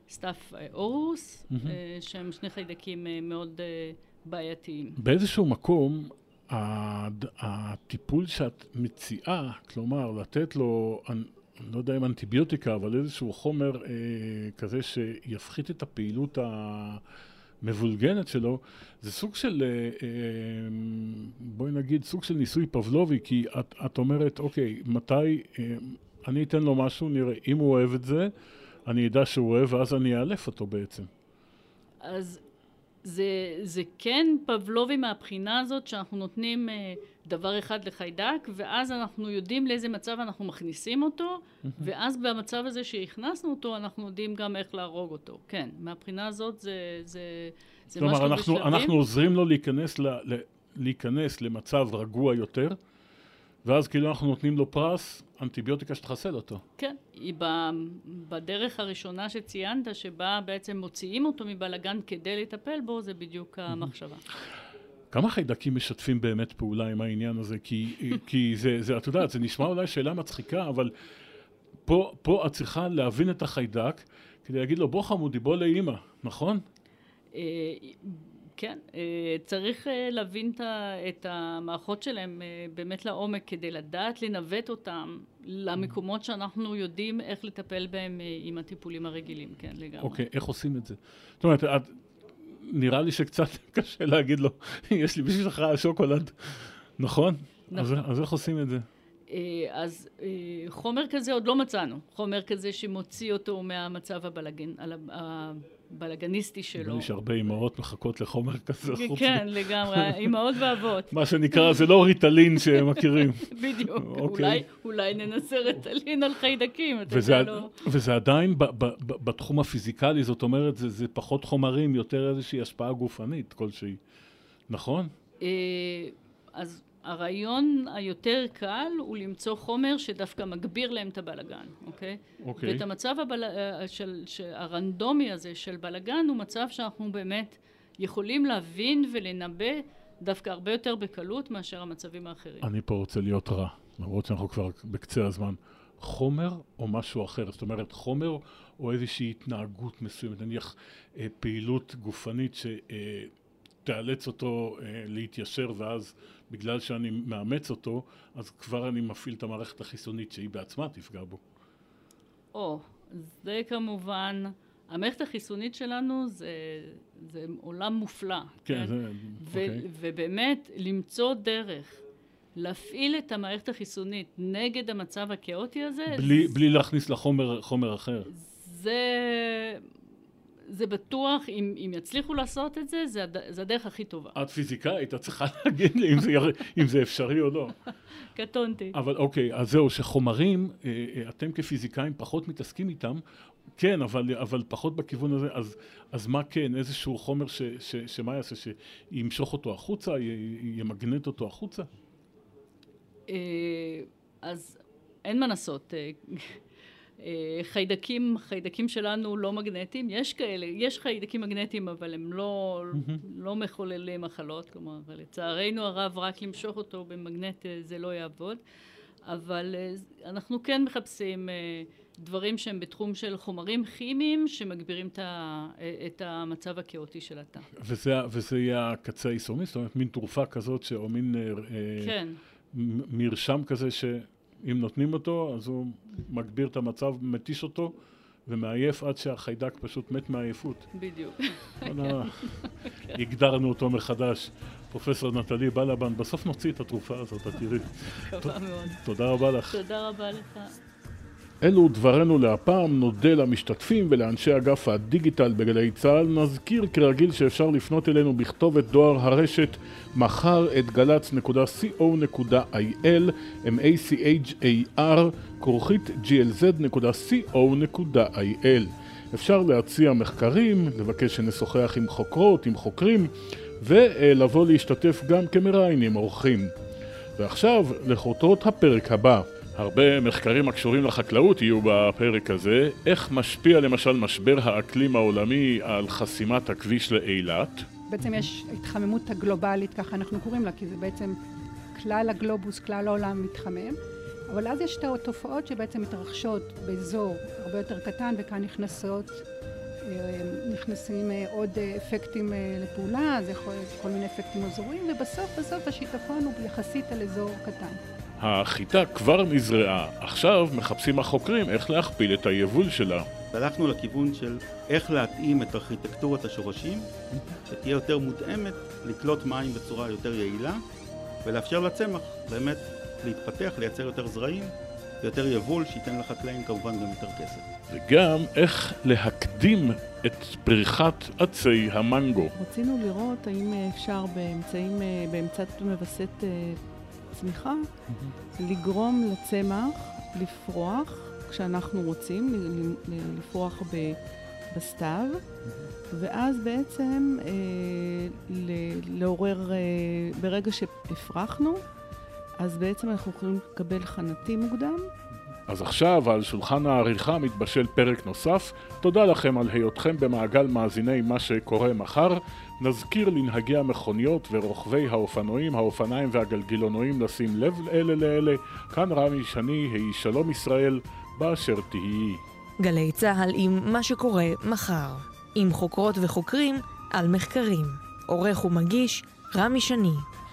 סטאפ אורוס, שהם שני חיידקים מאוד בעייתיים. באיזשהו מקום, הטיפול שאת מציעה, כלומר, לתת לו, אני לא יודע אם אנטיביוטיקה, אבל איזשהו חומר אה, כזה שיפחית את הפעילות המבולגנת שלו, זה סוג של, אה, אה, בואי נגיד, סוג של ניסוי פבלובי, כי את, את אומרת, אוקיי, מתי אה, אני אתן לו משהו, נראה, אם הוא אוהב את זה, אני אדע שהוא אוהב, ואז אני אאלף אותו בעצם. אז זה, זה כן פבלובי מהבחינה הזאת שאנחנו נותנים אה, דבר אחד לחיידק, ואז אנחנו יודעים לאיזה מצב אנחנו מכניסים אותו, ואז במצב הזה שהכנסנו אותו, אנחנו יודעים גם איך להרוג אותו. כן, מהבחינה הזאת זה, זה, זה משהו כלומר, בשלבים. אנחנו, אנחנו עוזרים לו להיכנס, ל, ל, להיכנס למצב רגוע יותר, ואז כאילו אנחנו נותנים לו פרס, אנטיביוטיקה שתחסל אותו. כן, היא בדרך הראשונה שציינת, שבה בעצם מוציאים אותו מבלגן כדי לטפל בו, זה בדיוק המחשבה. כמה חיידקים משתפים באמת פעולה עם העניין הזה? כי, כי זה, זה, את יודעת, זה נשמע אולי שאלה מצחיקה, אבל פה, פה את צריכה להבין את החיידק, כדי להגיד לו, בוא חמודי, בוא לאמא, נכון? כן, צריך להבין את המערכות שלהם באמת לעומק, כדי לדעת לנווט אותם למקומות שאנחנו יודעים איך לטפל בהם עם הטיפולים הרגילים, כן, לגמרי. אוקיי, איך עושים את זה? זאת אומרת, את, נראה לי שקצת קשה להגיד לו, יש לי בשבילך שוקולד, נכון? נכון. אז, אז איך עושים את זה? אז חומר כזה עוד לא מצאנו, חומר כזה שמוציא אותו מהמצב הבלגן, הבלגניסטי שלו. יש הרבה אמהות מחכות לחומר כזה. כן, לגמרי, אמהות ואבות. מה שנקרא, זה לא ריטלין שהם מכירים. בדיוק, אולי, אולי ננסה ריטלין על חיידקים. וזה עדיין בתחום הפיזיקלי, זאת אומרת, זה פחות חומרים, יותר איזושהי השפעה גופנית כלשהי, נכון? אז הרעיון היותר קל הוא למצוא חומר שדווקא מגביר להם את הבלגן, אוקיי? אוקיי. ואת המצב הבל... של... של... הרנדומי הזה של בלגן הוא מצב שאנחנו באמת יכולים להבין ולנבא דווקא הרבה יותר בקלות מאשר המצבים האחרים. אני פה רוצה להיות רע, למרות שאנחנו כבר בקצה הזמן. חומר או משהו אחר, זאת אומרת חומר או איזושהי התנהגות מסוימת, נניח פעילות גופנית ש... תאלץ אותו אה, להתיישר, ואז בגלל שאני מאמץ אותו, אז כבר אני מפעיל את המערכת החיסונית שהיא בעצמה תפגע בו. או, זה כמובן, המערכת החיסונית שלנו זה, זה עולם מופלא. כן, כן? זה... ו- אוקיי. ובאמת למצוא דרך להפעיל את המערכת החיסונית נגד המצב הכאוטי הזה. בלי, זה, בלי להכניס לחומר חומר אחר. זה... זה בטוח, אם, אם יצליחו לעשות את זה, זה, זה הדרך הכי טובה. את פיזיקאית, את צריכה להגיד לי אם זה, אם זה אפשרי או לא. קטונתי. אבל אוקיי, אז זהו, שחומרים, אתם כפיזיקאים פחות מתעסקים איתם, כן, אבל, אבל פחות בכיוון הזה, אז, אז מה כן, איזשהו חומר ש, ש, שמה יעשה, שימשוך אותו החוצה, י, ימגנט אותו החוצה? אז אין מה לעשות. חיידקים, חיידקים שלנו לא מגנטיים, יש כאלה, יש חיידקים מגנטיים, אבל הם לא, mm-hmm. לא מחוללי מחלות, כלומר, לצערנו הרב, רק למשוך אותו במגנט זה לא יעבוד, אבל אנחנו כן מחפשים דברים שהם בתחום של חומרים כימיים שמגבירים את המצב הכאוטי של התא. וזה, וזה יהיה הקצה היישומי, זאת אומרת, מין תרופה כזאת, או מין כן. מרשם כזה ש... אם נותנים אותו, אז הוא מגביר את המצב, מתיש אותו, ומעייף עד שהחיידק פשוט מת מעייפות. בדיוק. הגדרנו אותו מחדש. פרופסור נטלי בלבן, בסוף נוציא את התרופה הזאת, את תראי. טובה מאוד. תודה רבה לך. תודה רבה לך. אלו דברנו להפעם, נודה למשתתפים ולאנשי אגף הדיגיטל בגלי צה"ל. נזכיר כרגיל שאפשר לפנות אלינו בכתובת דואר הרשת מחר את גלץ נקודה סי או נקודה איי אל, M A C H A R, כרוכית ג'י אל זד נקודה סי או נקודה איי אל. אפשר להציע מחקרים, לבקש שנשוחח עם חוקרות, עם חוקרים, ולבוא להשתתף גם כמראיינים אורחים. ועכשיו לכותרות הפרק הבא. הרבה מחקרים הקשורים לחקלאות יהיו בפרק הזה. איך משפיע למשל משבר האקלים העולמי על חסימת הכביש לאילת? בעצם יש התחממות הגלובלית, ככה אנחנו קוראים לה, כי זה בעצם כלל הגלובוס, כלל העולם מתחמם. אבל אז יש תופעות שבעצם מתרחשות באזור הרבה יותר קטן, וכאן נכנסות נכנסים עוד אפקטים לפעולה, זה יכול להיות כל מיני אפקטים אזוריים, ובסוף בסוף השיטפון הוא יחסית על אזור קטן. החיטה כבר נזרעה, עכשיו מחפשים החוקרים איך להכפיל את היבול שלה. הלכנו לכיוון של איך להתאים את ארכיטקטורת השורשים, שתהיה יותר מותאמת, לקלוט מים בצורה יותר יעילה, ולאפשר לצמח באמת להתפתח, לייצר יותר זרעים, יותר יבול, שייתן לחקלאים כמובן גם יותר כסף. וגם איך להקדים את פריחת עצי המנגו. רצינו לראות האם אפשר באמצעים, באמצעת מווסת צמיחה, לגרום לצמח לפרוח כשאנחנו רוצים, לפרוח בסתיו, ואז בעצם לעורר, ברגע שהפרחנו, אז בעצם אנחנו יכולים לקבל חנתי מוקדם. אז עכשיו על שולחן העריכה מתבשל פרק נוסף. תודה לכם על היותכם במעגל מאזיני מה שקורה מחר. נזכיר לנהגי המכוניות ורוכבי האופנועים, האופניים והגלגילונועים לשים לב לאלה לאלה. כאן רמי שני, היי שלום ישראל, באשר תהיי. גלי צהל עם מה שקורה מחר. עם חוקרות וחוקרים על מחקרים. עורך ומגיש רמי שני.